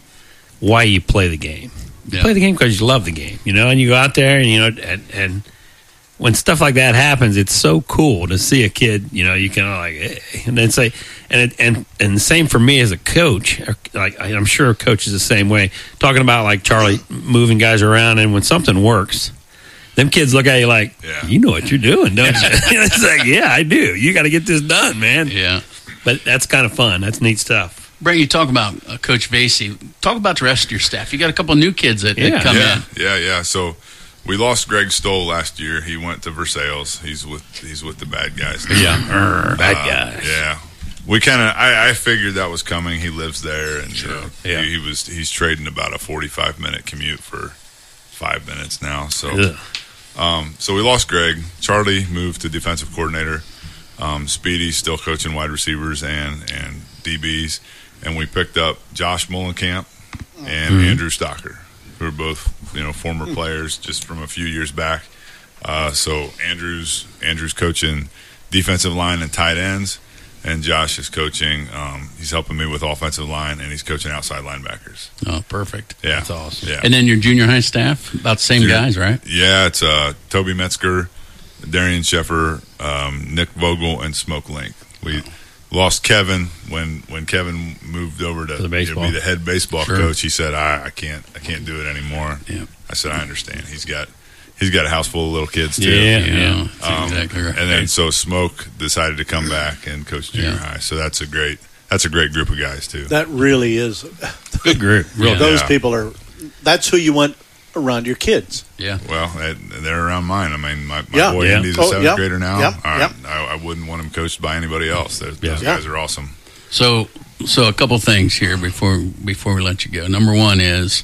why you play the game. You Yeah. play the game because you love the game, you know, and you go out there and you know, and, and when stuff like that happens, it's so cool to see a kid. You know, you can like, hey, and then say, and it, and and the same for me as a coach. Like I'm sure a coach is the same way. Talking about like Charlie moving guys around, and when something works. Them kids look at you like, Yeah. you know what you're doing, don't you? It's like, yeah, I do. You got to get this done, man. Yeah. But that's kind of fun. That's neat stuff. Brent, you talk about uh, Coach Vasey. Talk about the rest of your staff. You got a couple new kids that, that Yeah. come yeah, in. yeah, yeah. So we lost Greg Stoll last year. He went to Versailles. He's with he's with the bad guys now. Yeah, Arr, bad Uh, guys. Yeah, we kind of. I, I figured that was coming. He lives there, and you know, Yeah. he, he was. He's trading about a forty-five minute commute for five minutes now. So, Ugh. um, so we lost Greg. Charlie moved to defensive coordinator. Um, Speedy's still coaching wide receivers and and D Bs, and we picked up Josh Mullenkamp and Mhm. Andrew Stocker, who are both you know former players just from a few years back. Uh, so Andrew's Andrew's coaching defensive line and tight ends, and Josh is coaching. Um, he's helping me with offensive line, and he's coaching outside linebackers. Oh, perfect. Yeah, That's awesome. Yeah, And then your junior high staff, about the same Junior- guys, right? yeah. It's uh, Toby Metzger, Darian Sheffer, um, Nick Vogel, and Smoke Link. We lost Kevin when when Kevin moved over to the you know, baseball. be the head baseball Sure. coach. He said, "I, I can't I can't do it anymore." Yeah. I said, "I understand." He's got he's got a house full of little kids too. Yeah. Yeah, that's Um, exactly right. And then so Smoke decided to come back and coach junior Yeah. high. So that's a great that's a great group of guys too. That really is. Good group. Real Yeah. Those Yeah. people are. That's who you want around your kids. yeah. Well, they- they're around mine. I mean, my, my Yeah. boy Yeah. Andy's a Oh, seventh yep. grader now. Yep. I, Yep. I, I wouldn't want him coached by anybody else. Those, Yeah. those Yeah. guys are awesome. So, so a couple things here before before we let you go. Number one is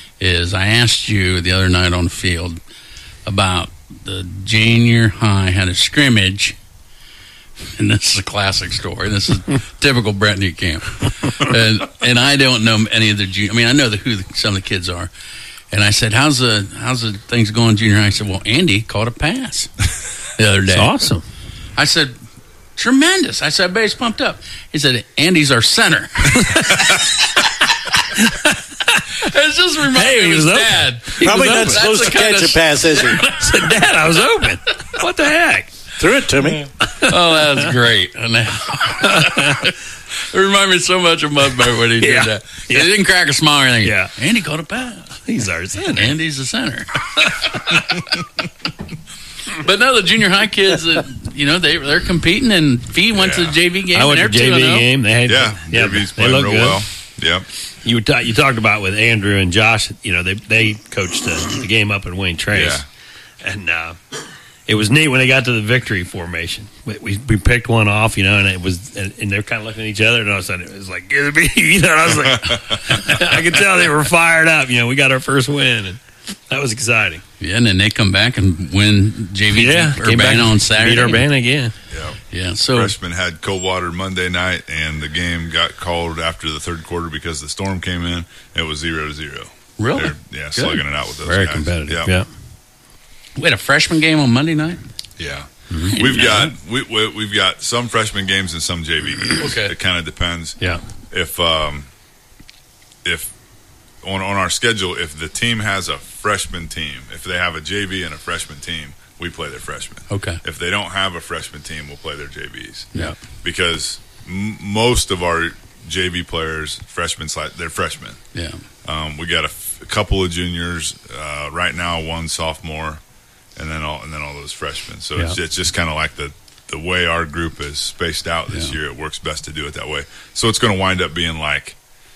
is I asked you the other night on the field about the junior high had a scrimmage and this is a classic story. This is typical Brett Newcamp. And and I don't know any of the junior. I mean, I know the, who the, some of the kids are. And I said, "How's the how's the things going, junior high?" I said, "Well, Andy caught a pass the other day. That's awesome." I said, "Tremendous." I said, "I bet he's pumped up." He said, "Andy's our center." It's just reminding Hey, me he of his was open. dad. He Probably was not open. supposed to That's the kind catch of- a pass, is he? I said, "Dad, I was open. What the heck?" Threw it to me. Oh, that's great. And that- it reminded me so much of Mudboat when he Yeah. did that. Yeah. He didn't crack a smile or anything. Yeah. Andy caught a pass. He's our center. Andy's the center. But no, the junior high kids, uh, you know, they, they're competing, and Fee went to the J V game. I went to and the they're J V two and oh. game. They had, Yeah, yeah, J V's they playing look real good. well. Yep. You ta- you talked about with Andrew and Josh. You know, they they coached the, the game up in Wayne Trace, and uh, it was neat when they got to the victory formation. We, we we picked one off, you know, and it was and, and they're kind of looking at each other, and all of a sudden it was like, "Give it me," you know. And I was like, I could tell they were fired up. You know, we got our first win, and that was exciting. Yeah, and then they come back and win J V Yeah, came back Urbana on Saturday. beat Urbana again. Yeah. Yeah, so Freshman had Coldwater Monday night, and the game got called after the third quarter because the storm came in. It was zero to zero. Really? They're, yeah, Good. slugging it out with those Very guys. competitive. Yeah. Yeah. we had a freshman game on Monday night. Yeah. Mm-hmm. We've got we, we we've got some freshman games and some J V games. Okay. It kind of depends. Yeah. If um if on on our schedule, if the team has a freshman team, if they have a J V and a freshman team, we play their freshmen. Okay. If they don't have a freshman team, we'll play their J Vs. Yeah. Because m- most of our J V players, freshmen, sli- they're freshmen. Yeah. Um, we got a, f- a couple of juniors uh, right now, one sophomore, and then all and then all those freshmen. So it's, Yeah. it's just kind of like the the way our group is spaced out this Yeah. year. It works best to do it that way. So it's going to wind up being like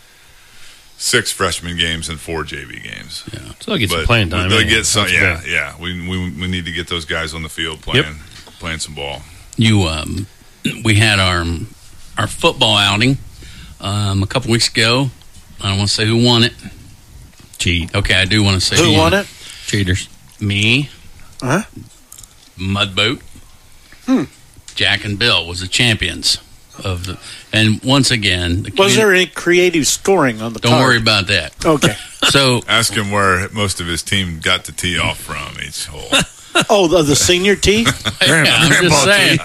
six freshman games and four J V games. Yeah. So they'll get some But playing time. They'll anyway. get some. That's Yeah, good. yeah. We, we we need to get those guys on the field playing playing some ball. You, um, we had our our football outing um, a couple weeks ago. I don't want to say who won it. Cheat. Okay, I do want to say Who won it? Cheaters. Me, Uh-huh. Mudboat, Hmm. Jack, and Bill was the champions of the. And once again, the Was commu- there any creative scoring on the Don't card? worry about that. Okay. So Ask him where most of his team got to tee off from each hole. Oh, the, the senior tee? yeah, I'm Grandpa just saying.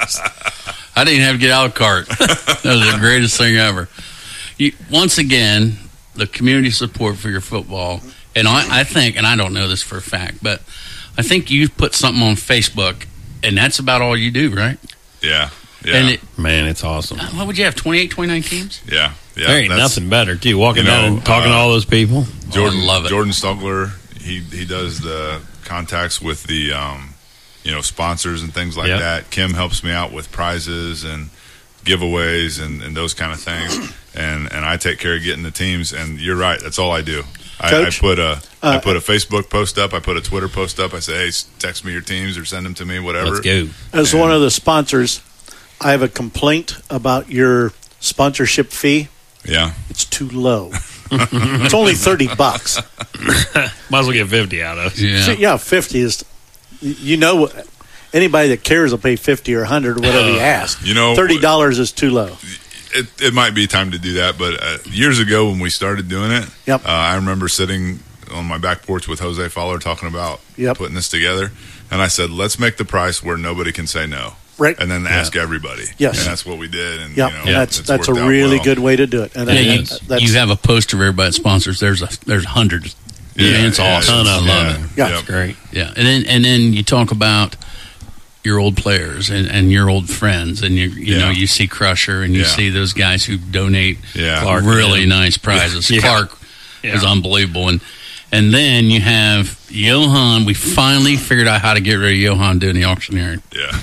I didn't have to get out of the cart. That was the greatest thing ever. You, once again, the community support for your football, and I, I think, and I don't know this for a fact, but I think you put something on Facebook, and that's about all you do, right? Yeah, yeah, And it, Man, it's awesome. what would you have, twenty-eight, twenty-nine teams? yeah, yeah. there ain't that's- nothing better, too. Walking you know, down and talking uh, to all those people. Jordan, Oh, I love it. Jordan Stugler, he he does the contacts with the um, you know sponsors and things like Yep. that. Kim helps me out with prizes and giveaways and, and those kind of things. And and I take care of getting the teams. And you're right, that's all I do. I, I Coach, put a I uh, put a Facebook post up. I put a Twitter post up. I say, hey, s- text me your teams or send them to me, whatever. Let's go. As one of the sponsors, I have a complaint about your sponsorship fee. Yeah, It's too low. It's only thirty bucks. Might as well get fifty out of it. Yeah. See, yeah, fifty is. You know, anybody that cares will pay fifty or a hundred or whatever you ask. you know, thirty dollars is too low. it, it might be time to do that. But uh, years ago when we started doing it, Yep. uh, I remember sitting on my back porch with Jose Fowler talking about Yep. putting this together. And I said, let's make the price where nobody can say no. Right. And then ask everybody. Yes. And that's what we did. And, Yeah, you know, and that's it's that's a worked out really well. good way to do it. And Yeah, that- you, that's, you have a poster of everybody that sponsors. There's a there's hundreds. Yeah, Yeah, it's yeah, awesome. it's- I love yeah, it. Yeah. yep. That's great. Yeah, and then and then you talk about your old players and, and your old friends, and you you Yeah. know you see Crusher and you Yeah. see those guys who donate Yeah. Clark really nice prizes. Yeah. Clark Yeah. is unbelievable, and and then you have Johan. We finally figured out how to get rid of Johan doing the auctioneering. Yeah.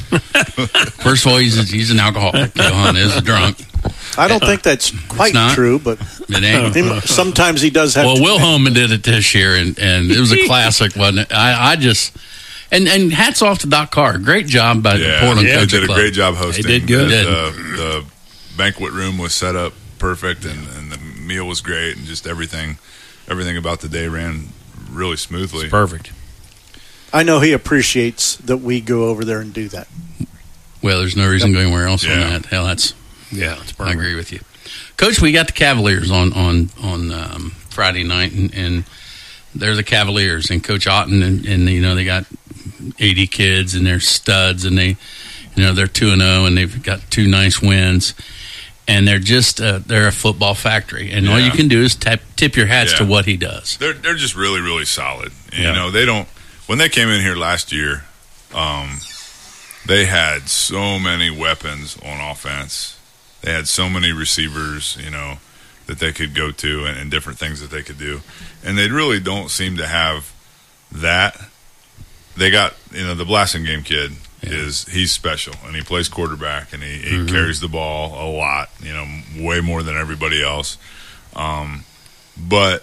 First of all, he's a, he's an alcoholic. Johan is a drunk. I don't think that's quite not? true, but It ain't. he, sometimes he does have. Well, to, Will Holman did it this year, and, and it was a classic, wasn't it? I, I just and and hats off to Doc Carr. Great job by the Yeah. Portland They Country did a Club. great job hosting. They did good. The, the, the banquet room was set up perfect, and, and the meal was great, and just everything, everything about the day ran really smoothly. Perfect. I know he appreciates that we go over there and do that. Well, there's no reason Yep. to go anywhere else on Yeah. that. Hell, that's Yeah, it's I agree with you, Coach. We got the Cavaliers on on on um, Friday night, and, and they're the Cavaliers, and Coach Otten, and, and you know they got eighty kids, and they're studs, and they, you know, they're two and zero, and they've got two nice wins, and they're just uh, they're a football factory, and all Yeah. you can do is tap, tip your hats Yeah. to what he does. They're they're just really really solid. And, Yeah. You know, they don't. When they came in here last year, um, they had so many weapons on offense. They had so many receivers, you know, that they could go to and, and different things that they could do, and they really don't seem to have that. They got, you know, the Blasingame kid is he's special, and he plays quarterback, and he, he Mhm. carries the ball a lot, you know, way more than everybody else. Um, but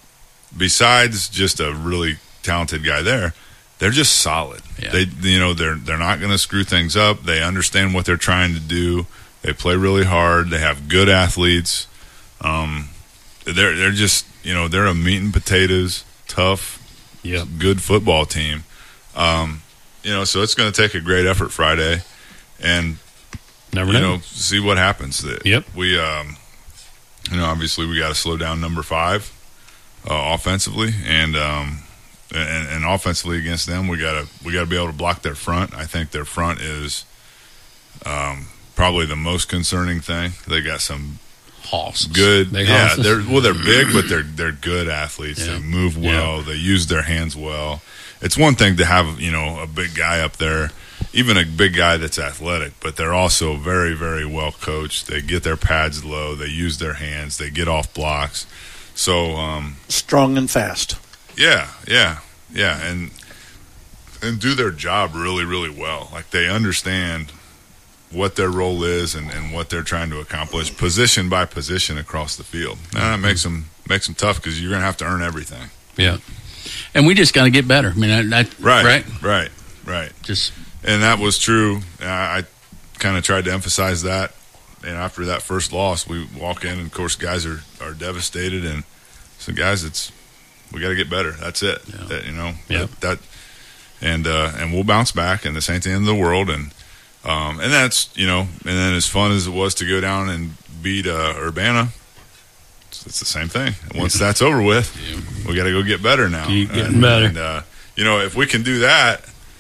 besides just a really talented guy there, they're just solid. Yeah. They, you know, they're they're not going to screw things up. They understand what they're trying to do. They play really hard. They have good athletes. Um, they're they're just, you know, they're a meat and potatoes, tough, Yep. good football team. Um, you know, so it's going to take a great effort Friday, and Never you know. know, see what happens. That Yep. we, um, you know, obviously we got to slow down number five uh, offensively, and um, and, and offensively against them, we gotta we gotta be able to block their front. I think their front is um, probably the most concerning thing. They got some Hosses. good, Big yeah. hosses. They're well, they're big, but they're they're good athletes. Yeah. They move well. They use their hands well. It's one thing to have, you know, a big guy up there, even a big guy that's athletic, but they're also very, very well coached. They get their pads low. They use their hands. They get off blocks. So, um, Strong and fast. yeah, yeah, yeah, and and do their job really, really well. Like they understand what their role is and, and what they're trying to accomplish, position by position across the field. And that makes them makes them tough because you're going to have to earn everything. Yeah, and we just got to get better. I mean, I, I, Right, right, right, right. Just And that was true. I, I kind of tried to emphasize that. And after that first loss, we walk in, and of course, guys are, are devastated. And so, guys, it's we got to get better. That's it. Yeah. That, you know, Yeah. that, that and uh, and we'll bounce back. And this ain't the end of the world. And um, and that's, you know, and then as fun as it was to go down and beat uh, Urbana, it's, it's the same thing. And once that's over with, Yeah. we got to go get better now. Keep getting and, better. And, uh, you know, if we can do that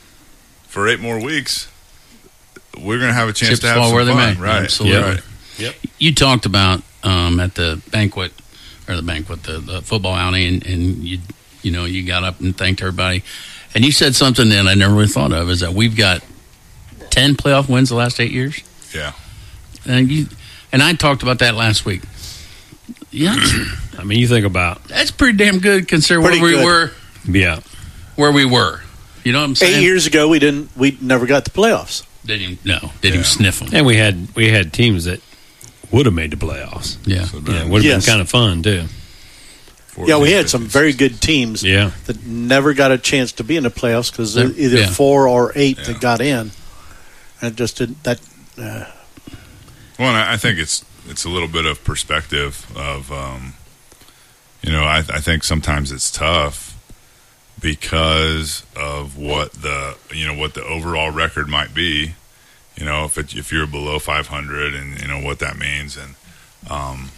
for eight more weeks, we're going to have a chance Chips to have fall some where they fun. may. Right. Absolutely. Right. Yep. You talked about um, at the banquet or the banquet, the, the football outing, and, and you you know you got up and thanked everybody, and you said something that I never really thought of is that we've got ten playoff wins the last eight years, Yeah. and you and I talked about that last week. Yeah, I mean, you think about that's pretty damn good considering Pretty where we good. were. yeah. Where we were, you know what I'm saying? Eight years ago, we didn't. We never got the playoffs. Didn't even, no, didn't even Yeah. sniff them. And we had we had teams that would have made the playoffs. Yeah, So Yeah, then would have Yes. been kind of fun too. Yeah, we had some very good teams Yeah. that never got a chance to be in the playoffs because They're- either yeah. four or eight Yeah. that got in, and it just didn't. That uh, Well, and I I think it's it's a little bit of perspective of, um, you know, I, I think sometimes it's tough because of what the you know what the overall record might be. You know, if it, if you're below five hundred, and you know what that means, and um,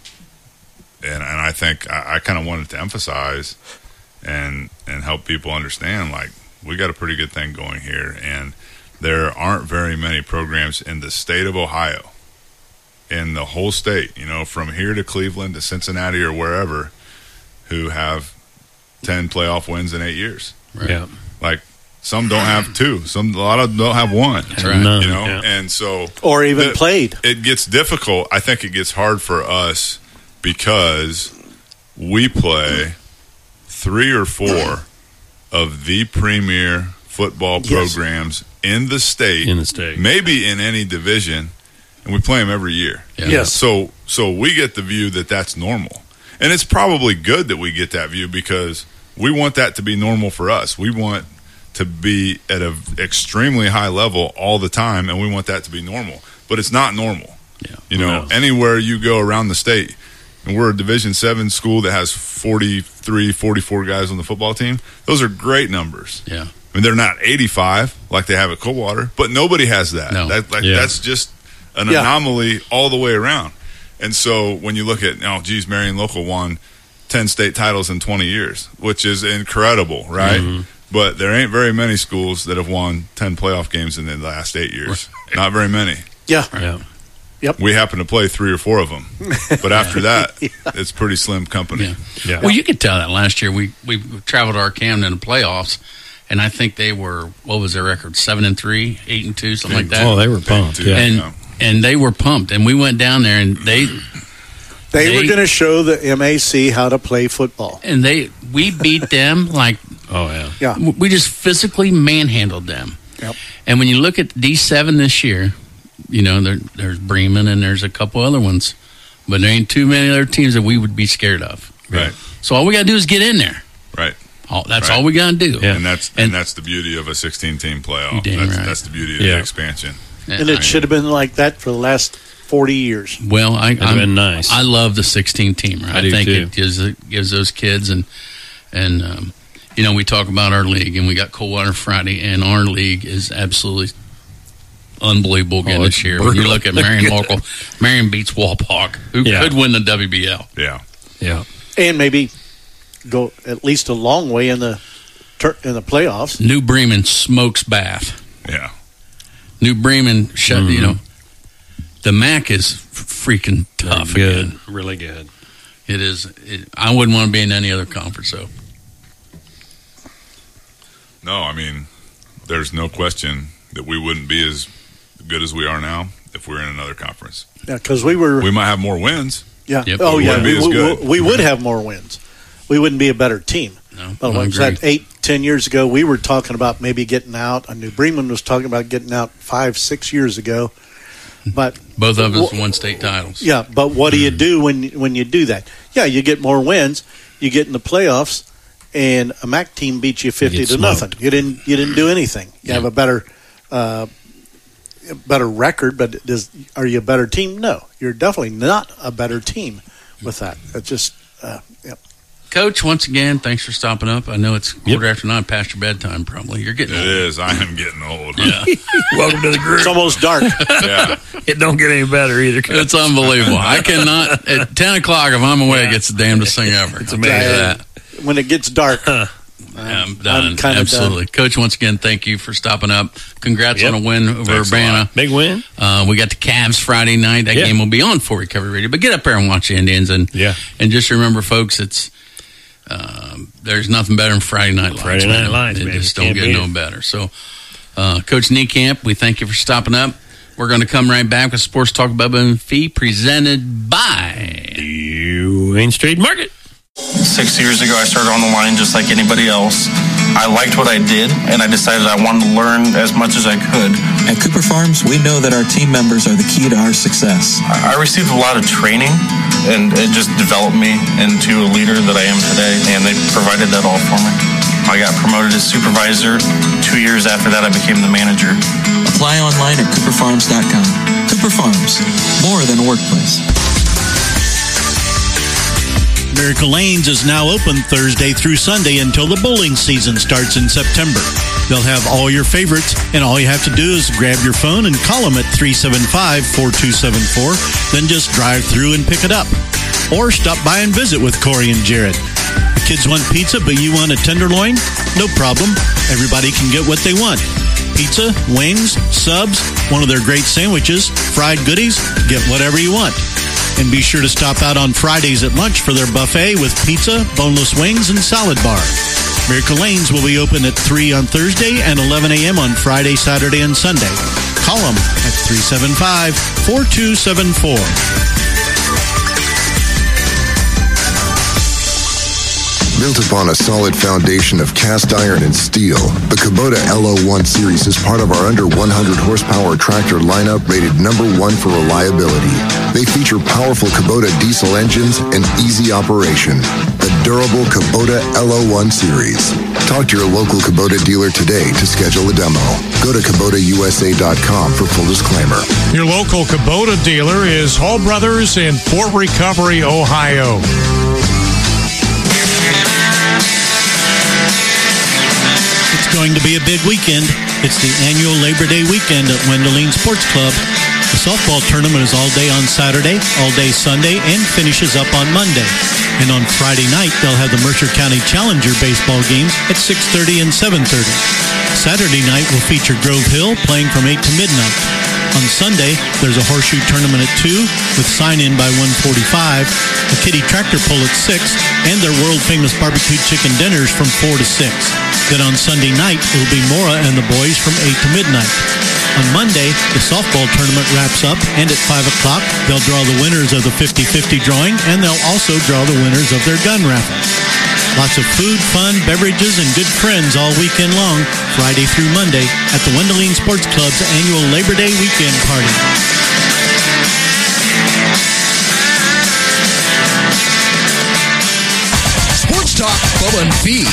and and I think I, I kind of wanted to emphasize and and help people understand, like, we got a pretty good thing going here, and there aren't very many programs in the state of Ohio, in the whole state, you know, from here to Cleveland to Cincinnati or wherever, who have ten playoff wins in eight years. Right. Yeah. Like, some don't have two, some a lot of them don't have one. That's right. None, You know, yeah. and so or even the- played. it gets difficult. I think it gets hard for us because we play three or four of the premier football Yes. programs in the state, In the state. maybe in any division, and we play them every year. Yeah. Yes. So, so we get the view that that's normal, and it's probably good that we get that view because we want that to be normal for us. We want to be at an extremely high level all the time, and we want that to be normal. But it's not normal. Yeah. You know, No. anywhere you go around the state, and we're a Division seven school that has forty-three, forty-four guys on the football team, those are great numbers. Yeah. I mean, they're not eighty-five like they have at Coldwater, but nobody has that. No. that like, Yeah. That's just an Yeah. anomaly all the way around. And so when you look at, oh, geez, Marion Local won ten state titles in twenty years, which is incredible, right? Mm-hmm. But there ain't very many schools that have won ten playoff games in the last eight years. Not very many. Yeah. Yeah. Yep. We happen to play three or four of them. But after that, it's pretty slim company. Yeah. Yeah. Well, you could tell that last year. We we traveled to Arcamden in the playoffs, and I think they were, what was their record? Seven and three, eight and two, something like that. Oh, they were pumped. Too, Yeah. and yeah. and they were pumped. And we went down there, and they They, They- were going to show the M A C how to play football. and they we beat them like Oh, yeah. Yeah. we just physically manhandled them. Yep. And when you look at D seven this year, you know there, there's Bremen and there's a couple other ones, but there ain't too many other teams that we would be scared of. Right. So all we got to do is get in there. Right. All, that's Right. all we got to do. Yeah. And that's and, And- that's the beauty of a sixteen-team playoff. Damn That's, right. that's the beauty of Yeah. the expansion. And it should have been like that for the last forty years. Well, I It'd have I'm- been nice. I love the sixteen teamer. I, I do think too. it gives it gives those kids and and um, you know we talk about our league and we got Coldwater Friday and our league is absolutely unbelievable again Oh, this it's year. When you brutal. look at Marion Local, Marion beats Walpock, who Yeah. could win the W B L. Yeah. Yeah. And maybe go at least a long way in the tur- in the playoffs. New Bremen smokes Bath. Yeah. New Bremen shut. Mm-hmm. You know, the M A C is f- freaking tough. Good. Again. Really good. It is. It, I wouldn't want to be in any other conference though. No, I mean, there's no question that we wouldn't be as good as we are now if we were in another conference. Yeah, because we were. We might have more wins. yeah. Yep. Oh We yeah. wouldn't be We, as we- good. we would have more wins. We wouldn't be a better team. No, But I was agree. that eight, ten years ago? We were talking about maybe getting out. I knew Bremen was talking about getting out five, six years ago. But Both of us Wh- won state titles. yeah, but what do you do when when you do that? Yeah, you get more wins. You get in the playoffs, and a M A C team beats you fifty get to smoked. nothing. You didn't you didn't do anything. You have a better uh, a better record, but does are you a better team? No, you're definitely not a better team with that. It's just uh, yeah. Coach, once again, thanks for stopping up. I know it's quarter after nine, past your bedtime. Probably you're getting It old. is. I am getting old. Yeah. Welcome to the group. It's almost dark. Yeah. It don't get any better either. It's unbelievable. I cannot at ten o'clock if I'm awake. It's the damnedest thing ever. It's amazing. That. When it gets dark, I'm done. kinda Absolutely, Coach. Once again, thank you for stopping up. Congrats Yep. on a win over Thanks a Urbana. lot. Big win. Uh, we got the Cavs Friday night. That Yeah. game will be on for Recovery Radio. But get up there and watch the Indians, and Yeah. and just remember, folks, it's um, there's nothing better than Friday night lights. Friday night man. lights, It baby. just don't Can't get beat no it. better. So, uh, Coach Niekamp, we thank you for stopping up. We're going to come right back with Sports Talk Bubba and Fee presented by Wayne Street Market. Six years ago, I started on the line just like anybody else. I liked what I did, and I decided I wanted to learn as much as I could. At Cooper Farms, we know that our team members are the key to our success. I I received a lot of training, and it just developed me into a leader that I am today, and they provided that all for me. I got promoted as supervisor. Two years after that, I became the manager. Apply online at cooper farms dot com. Cooper Farms, more than a workplace. Miracle Lanes is now open Thursday through Sunday until the bowling season starts in September. They'll have all your favorites, and all you have to do is grab your phone and call them at three seven five, four two seven four, then just drive through and pick it up. Or stop by and visit with Corey and Jared. The kids want pizza, but you want a tenderloin? No problem. Everybody can get what they want. Pizza, wings, subs, one of their great sandwiches, fried goodies, get whatever you want. And be sure to stop out on Fridays at lunch for their buffet with pizza, boneless wings, and salad bar. Miracle Lanes will be open at three on Thursday and eleven a.m. on Friday, Saturday, and Sunday. Call them at three seven five, four two seven four. Built upon a solid foundation of cast iron and steel, the Kubota L O one series is part of our under one hundred horsepower tractor lineup rated number one for reliability. They feature powerful Kubota diesel engines and easy operation. The durable Kubota L O one series. Talk to your local Kubota dealer today to schedule a demo. Go to Kubota U S A dot com for full disclaimer. Your local Kubota dealer is Hall Brothers in Fort Recovery, Ohio. It's going to be a big weekend. It's the annual Labor Day weekend at Wendoline Sports Club. The softball tournament is all day on Saturday, all day Sunday, and finishes up on Monday. And on Friday night, they'll have the Mercer County Challenger baseball games at six thirty and seven thirty. Saturday night will feature Grove Hill playing from eight to midnight. On Sunday, there's a horseshoe tournament at two with sign-in by one forty-five, a kiddie tractor pull at six, and their world-famous barbecue chicken dinners from four to six. Then on Sunday night, it'll be Mora and the boys from eight to midnight. On Monday, the softball tournament wraps up, and at five o'clock, they'll draw the winners of the fifty-fifty drawing, and they'll also draw the winners of their gun raffle. Lots of food, fun, beverages, and good friends all weekend long, Friday through Monday, at the Wendoline Sports Club's annual Labor Day weekend party. Sports Talk, Bubba and Fee.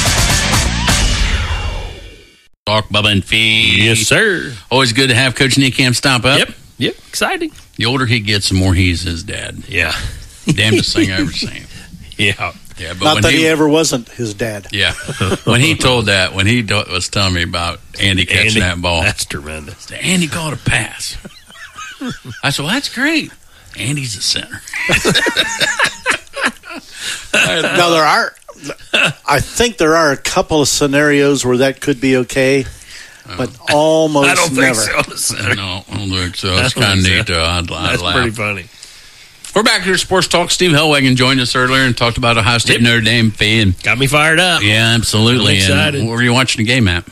Talk, Bubba, and Fee. Yes, sir. Always good to have Coach Nick Camp stop up. Yep, yep, exciting. The older he gets, the more he's his dad. Yeah. Damnedest thing I ever seen. Yeah. Yeah, but Not when that he, he ever wasn't his dad. Yeah. When he told that, when he do- was telling me about Andy catching Andy, that ball. That's tremendous. Andy called a pass. I said, well, that's great. Andy's the center. Now, there are, I think there are a couple of scenarios where that could be okay, but almost I don't never. think so. No, I don't think so. It's kind of neat, though. I'd, I'd That's laugh. pretty funny. We're back here at Sports Talk. Steve Hellwagon joined us earlier and talked about Ohio State Yep. Notre Dame. Fee, and Got me fired up. yeah, absolutely. I'm excited. And where were you watching the game at?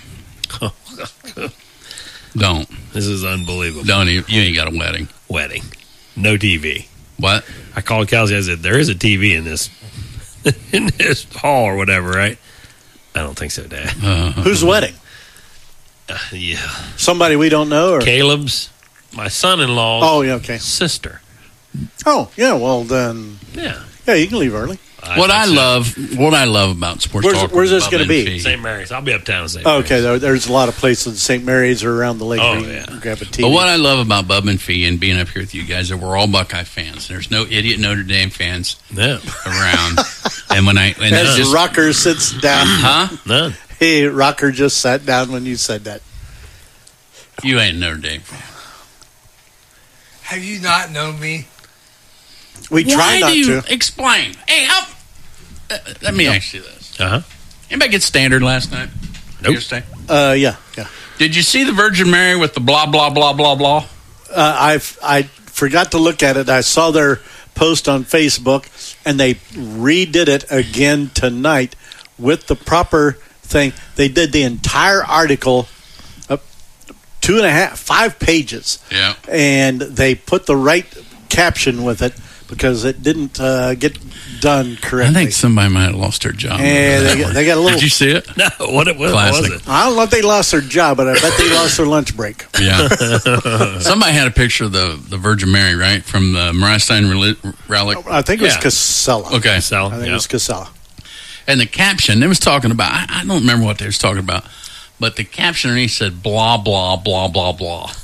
Don't. This is unbelievable. Don't. You, you ain't got a wedding. Wedding. No T V. What? I called Kelsey. I said, there is a T V in this in this hall or whatever, right? I don't think so, Dad. Uh, Whose wedding? Uh, yeah. Somebody we don't know? Or? Caleb's, my son-in-law's Oh, yeah, okay. sister. Oh, yeah, well, then, Yeah. yeah, you can leave early. what I think so. love, what I love about Sports Where's- Talk. where's with this Bubba gonna and be? Fee. Saint Mary's. I'll be uptown in Saint Oh, Mary's. okay, there, there's a lot of places, Saint Mary's or around the lake Oh, where you yeah. can grab a T V. But what I love about Bubba and Fee and being up here with you guys is that we're all Buckeye fans. There's no idiot Notre Dame fans Yeah. around. And when I and As it's just Rocker sits down. huh? None. Hey, Rocker just sat down when you said that. You ain't a Notre Dame fan. Have you not known me? We try Why not do you to. explain? Hey, how? Uh, let me ask you this. Uh-huh. Anybody get standard last night? Nope. Your stay? Uh, yeah, yeah. Did you see the Virgin Mary with the blah blah blah blah blah? Uh, I've I forgot to look at it. I saw their post on Facebook, and they redid it again tonight with the proper thing. They did the entire article, up two and a half, five pages, Yeah. and they put the right caption with it because it didn't uh, get done I correctly. think somebody might have lost their job. And they got, they got a little. Did you see it? No, what it was, Classic. was it? I don't know if they lost their job, but I bet they lost their lunch break. Yeah. Somebody had a picture of the, the Virgin Mary, right, from the Mariah Stein rel- relic. I think it was Yeah. Casella. Okay. I think it was Casella. And the caption, they was talking about, I, I don't remember what they was talking about, but the caption underneath said blah, blah, blah, blah, blah.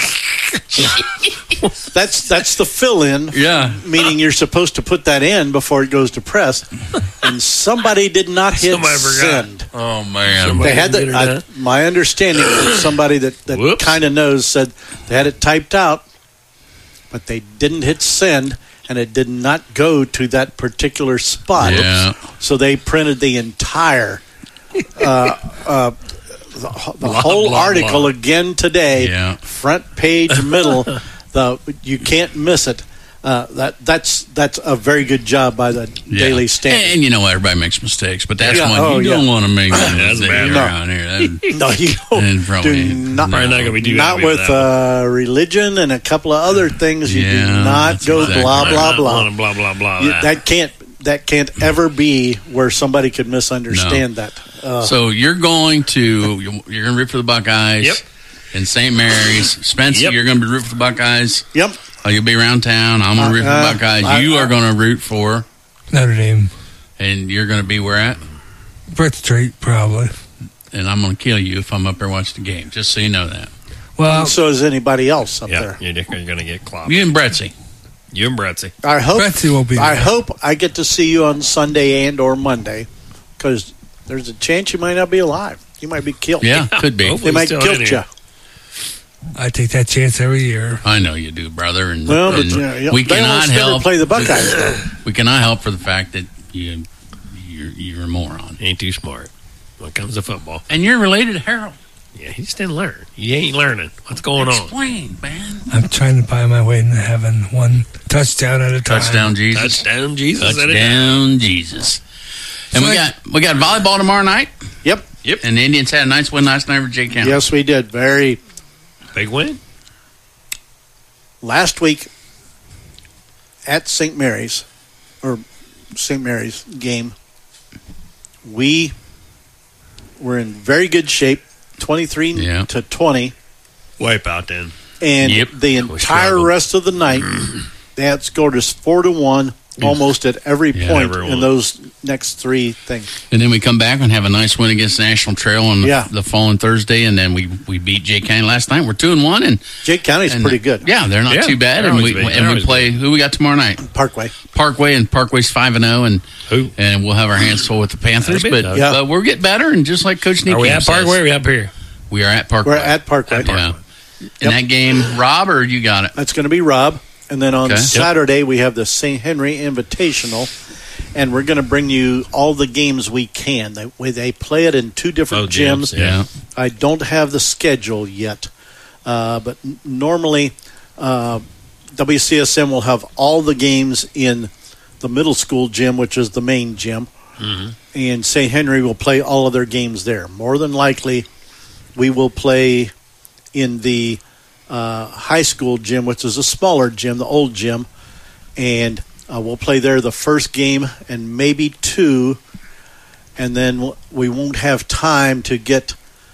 That's that's the fill-in. Yeah. Meaning you're supposed to put that in before it goes to press, and somebody did not hit Somebody forgot. send. Oh, man. They had didn't the, get I, it my understanding was somebody that, that Whoops. kind of knows said they had it typed out, but they didn't hit send, and it did not go to that particular spot. Yeah. So they printed the entire uh, uh, the, the Blah, whole blah, article blah. again today. Yeah. Front page, middle. the you can't miss it. Uh, that that's that's a very good job by the Yeah. Daily Standard. And, and you know, everybody makes mistakes, but that's Yeah. one Oh, you yeah. don't want to make that That's mistake bad. around here. That, no, you don't. and probably do not. Probably not going to be too Not happy with with that uh, religion and a couple of other things. You Yeah, do not that's go exactly blah right. blah one. blah. Blah, blah, blah, You- that. that can't that can't ever be where somebody could misunderstand that. Uh, So you're going to you're going to root for the Buckeyes. Yep. In Saint Mary's, Spencer, Yep. you're going to be root for the Buckeyes. yep. Oh, you'll be around town. I'm going to root for Uh, the Buckeyes. I- you I- are going to root for, Notre Dame. and you're going to be where at? Brett Street, probably. And I'm going to kill you if I'm up there watching the game. Just so you know that. Well, So is anybody else up yeah, there. you're, you're going to get clopped. You and Brettsy. You and Brettsy. I hope Betsy will be I there. hope I get to see you on Sunday and or Monday, because there's a chance you might not be alive. You might be killed. Yeah, could be. They might kill you. I take that chance every year. I know you do, brother. And, Well, but, and yeah, yeah. we They cannot almost never help. play the Buckeyes, though. We cannot help for the fact that you, you're, you're a moron. Ain't too smart when it comes to football. And you're related to Harold. Yeah, he just didn't learn. He ain't learning. What's going on? Explain, man. I'm trying to buy my way into heaven one touchdown at a time. Touchdown, Jesus. Touchdown, Jesus. at a Touchdown, Jesus. And So we I- got we got volleyball tomorrow night. Yep. Yep. And the Indians had a nice win last night over Jay County. Yes, we did. Very Big win. last week at Saint Mary's or Saint Mary's game, we were in very good shape, twenty-three Yeah. to twenty, Wipe out then. and Yep. the We entire struggled. rest of the night they had scored us four to one almost at every Yeah, point everyone. in those next three things. And then we come back and have a nice win against National Trail on the, Yeah. the following Thursday, and then we, we beat Jay County last night. We're two and one, and Jake County's and, pretty good. Yeah, they're not Yeah, too bad, they're and we always big. and They're we always play who we got tomorrow night. Parkway. Parkway, and Parkway's five and zero, and Who? and we'll have our hands full with the Panthers. That'd be But, good. Yeah. but we're getting better, and just like Coach Nick Are we at Parkway or are we up here? We are at Parkway. We're at Parkway. Yeah. In that game, Rob, or you got it? That's going to be Rob. And then on Okay. Saturday, we have the Saint Henry Invitational, and we're going to bring you all the games we can. They, we- they play it in two different Oh, gyms. gyms, yeah. I don't have the schedule yet, uh, but n- normally uh, W C S M will have all the games in the middle school gym, which is the main gym, Mm-hmm. and Saint Henry will play all of their games there. More than likely, we will play in the uh, high school gym, which is a smaller gym, the old gym, and uh, we'll play there the first game and maybe two, and then w- we won't have time to get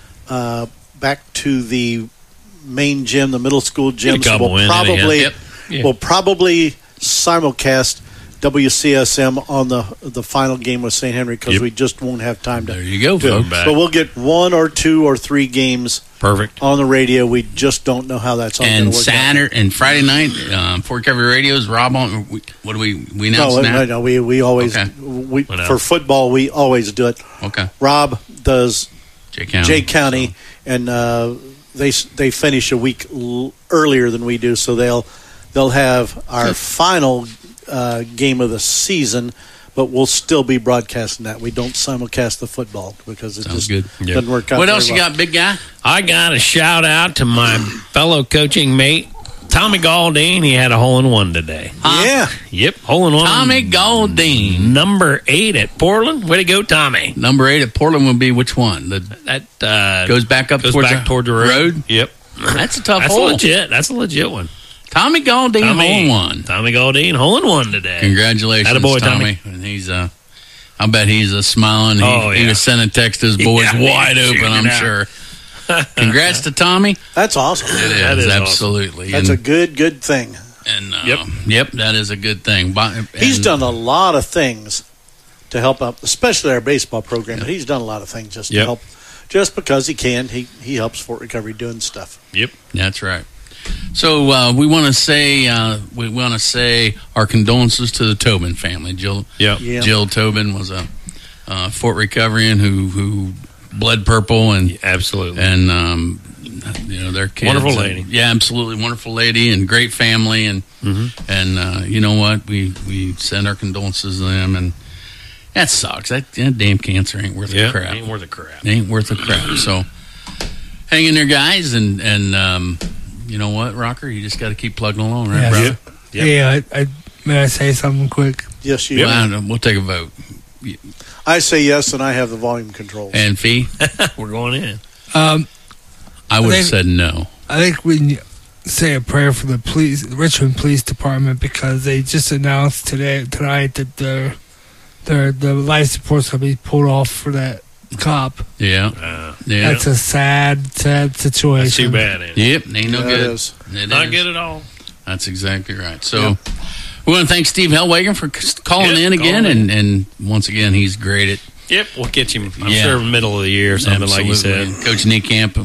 uh, back to the main gym, the middle school gym. Get a So couple we'll in anyhow. probably Yep. Yeah. we'll probably simulcast W C S M on the the final game with Saint Henry because Yep. we just won't have time to. There you go, do it. folks. But we'll get one or two or three games Perfect. on the radio. We just don't know how that's all going to And work Saturday and Friday night, um, Fort Recovery Radio's Rob on. we- What do we we out. announce No, now? no, no. We we always Okay. we What for else? football we always do it. Okay, Rob does Jay County. Jay County, and uh, they s- they finish a week l- earlier than we do, so they'll they'll have our final uh, game of the season. But we'll still be broadcasting that. We don't simulcast the football because it Sounds just good. Yep. doesn't work out. What very else you well. got, big guy? I got a shout out to my fellow coaching mate, Tommy Galdine. He had a hole in one today. Yeah, Yep, hole in one. Tommy Galdine, Number eight at Portland. Way to go, Tommy. number eight at Portland would be which one? The That uh, goes back up goes towards back the toward the road. road? Yep. That's a tough That's hole. legit. That's a legit one. Tommy Galdine, Tommy, hole in one. Tommy Galdine, hole in one today. Congratulations, Attaboy, Tommy. Tommy. And he's uh, I bet he's uh, smiling. He, Oh, he yeah. was sending text to his boys Yeah, wide he's open. shooting I'm it out. sure. Congrats to Tommy. that's awesome. It is That is awesome. absolutely. That's and, a good good thing. and uh, Yep. yep, that is a good thing. By- He's and- done a lot of things to help out, especially our baseball program. But he's done a lot of things just to Yep. help, just because he can. He he helps Fort Recovery doing stuff. Yep. That's right. So uh, we want to say uh, we want to say our condolences to the Tobin family. Jill, Yep. Yeah. Jill Tobin was a uh, Fort Recoverian who who bled purple and Absolutely. and um, you know their kids. Wonderful and- lady. yeah, absolutely wonderful lady and great family and Mm-hmm. and uh, you know what we we send our condolences to them and that sucks. That, that damn cancer ain't worth Yeah, a crap. ain't worth a crap. Ain't worth a crap. So hang in there, guys, and and um, you know what, Rocker, you just got to keep plugging along, right, Yeah. brother? Yep. Hey, I, I, may I say something quick? Yes, you. Well, I don't know. We'll take a vote. I say yes, and I have the volume controls. And Fee, We're going in. Um, I would have think- said no. I think we need- say a prayer for the police, the Richmond Police Department, because they just announced today tonight that their their the life support's gonna be pulled off for that cop. Yeah, Uh, yeah. That's a sad, sad situation. That's too bad. Ain't it? Yep, ain't no Yeah, it good. is. It Not is. good at all. That's exactly right. So we want to thank Steve Hellwagen for c- calling Yep, in again, calling and, and once again, he's great at Yep, we'll get him. I'm Yeah. sure middle of the year or something like you said. Absolutely. Coach Nick Camp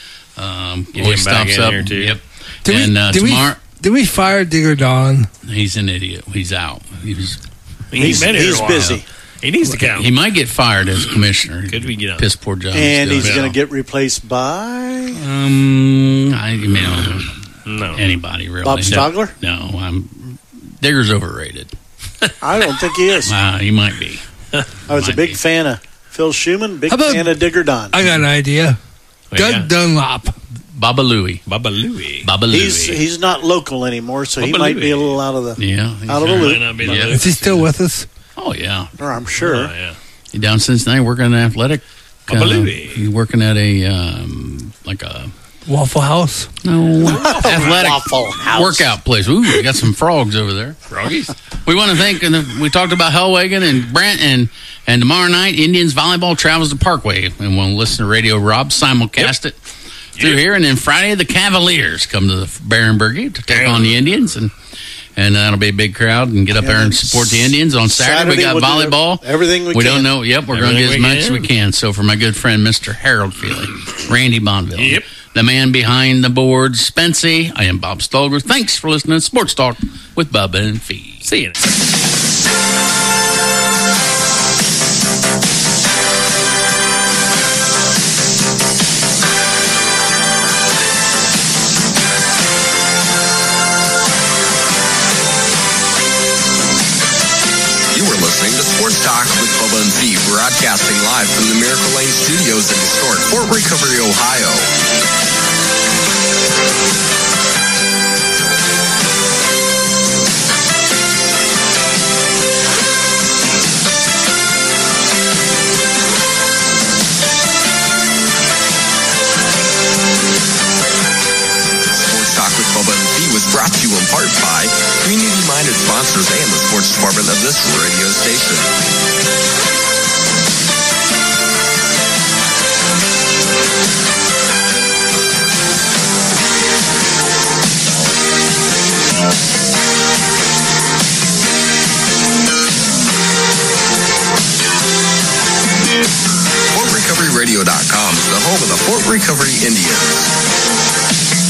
um, Get always him back stops in up. here, too. Yep. Did we- and uh, did we- tomorrow, Did we fire Digger Don? he's an idiot. He's out. He was He ain't He's, been here in he's a while. busy. He needs to count. He might get fired as commissioner. Could we get on? Piss poor job. And doing. he's going to get replaced by Um, I you know, no anybody really. Bob Stogler? No, no, I'm Digger's overrated. I don't think he is. Uh, he might be. I was a big fan of Phil Schumann, big How about- fan of Digger Don. I got an idea. What you Doug got? Dunlop. Baba Louie. Baba Louie. Baba Louie. He's he's not local anymore, so he Baba might be a Louie. little out of the yeah, he's out of the right. loop. Might not be the Yeah. loop. Is he still with us? Oh yeah, Or I'm sure. Oh, yeah. he down in Cincinnati working at an athletic. Baba uh, Louie. He's working at a um, like a Waffle House. no athletic Waffle House. workout place. Ooh, we got some frogs over there. Froggies. We want to thank, and we talked about Hellwagon and Brent, and and tomorrow night Indians volleyball travels to Parkway, and we'll listen to Radio Rob simulcast it through Yep. here, and then Friday the Cavaliers come to the Barenbergie to take on the Indians, and and that'll be a big crowd, and get up there and support the Indians on Saturday. we got we'll do volleyball, everything we, we can. don't know. Yep, we're going to Everything get as we much as can. we can. So for my good friend Mister Harold Feely, Randy Bonville, Yep. the man behind the boards, Spency, I am Bob Stolger. Thanks for listening to Sports Talk with Bubba and Fee. See you. You are listening to Sports Talk with Bubba and Fee, broadcasting live from the Miracle Lane Studios in historic Fort Recovery, Ohio. Sports Talk with Bubba and Fee was brought to you in part by community-minded sponsors and the sports department of this radio station. Fort Recovery Radio dot com is the home of the Fort Recovery Indians.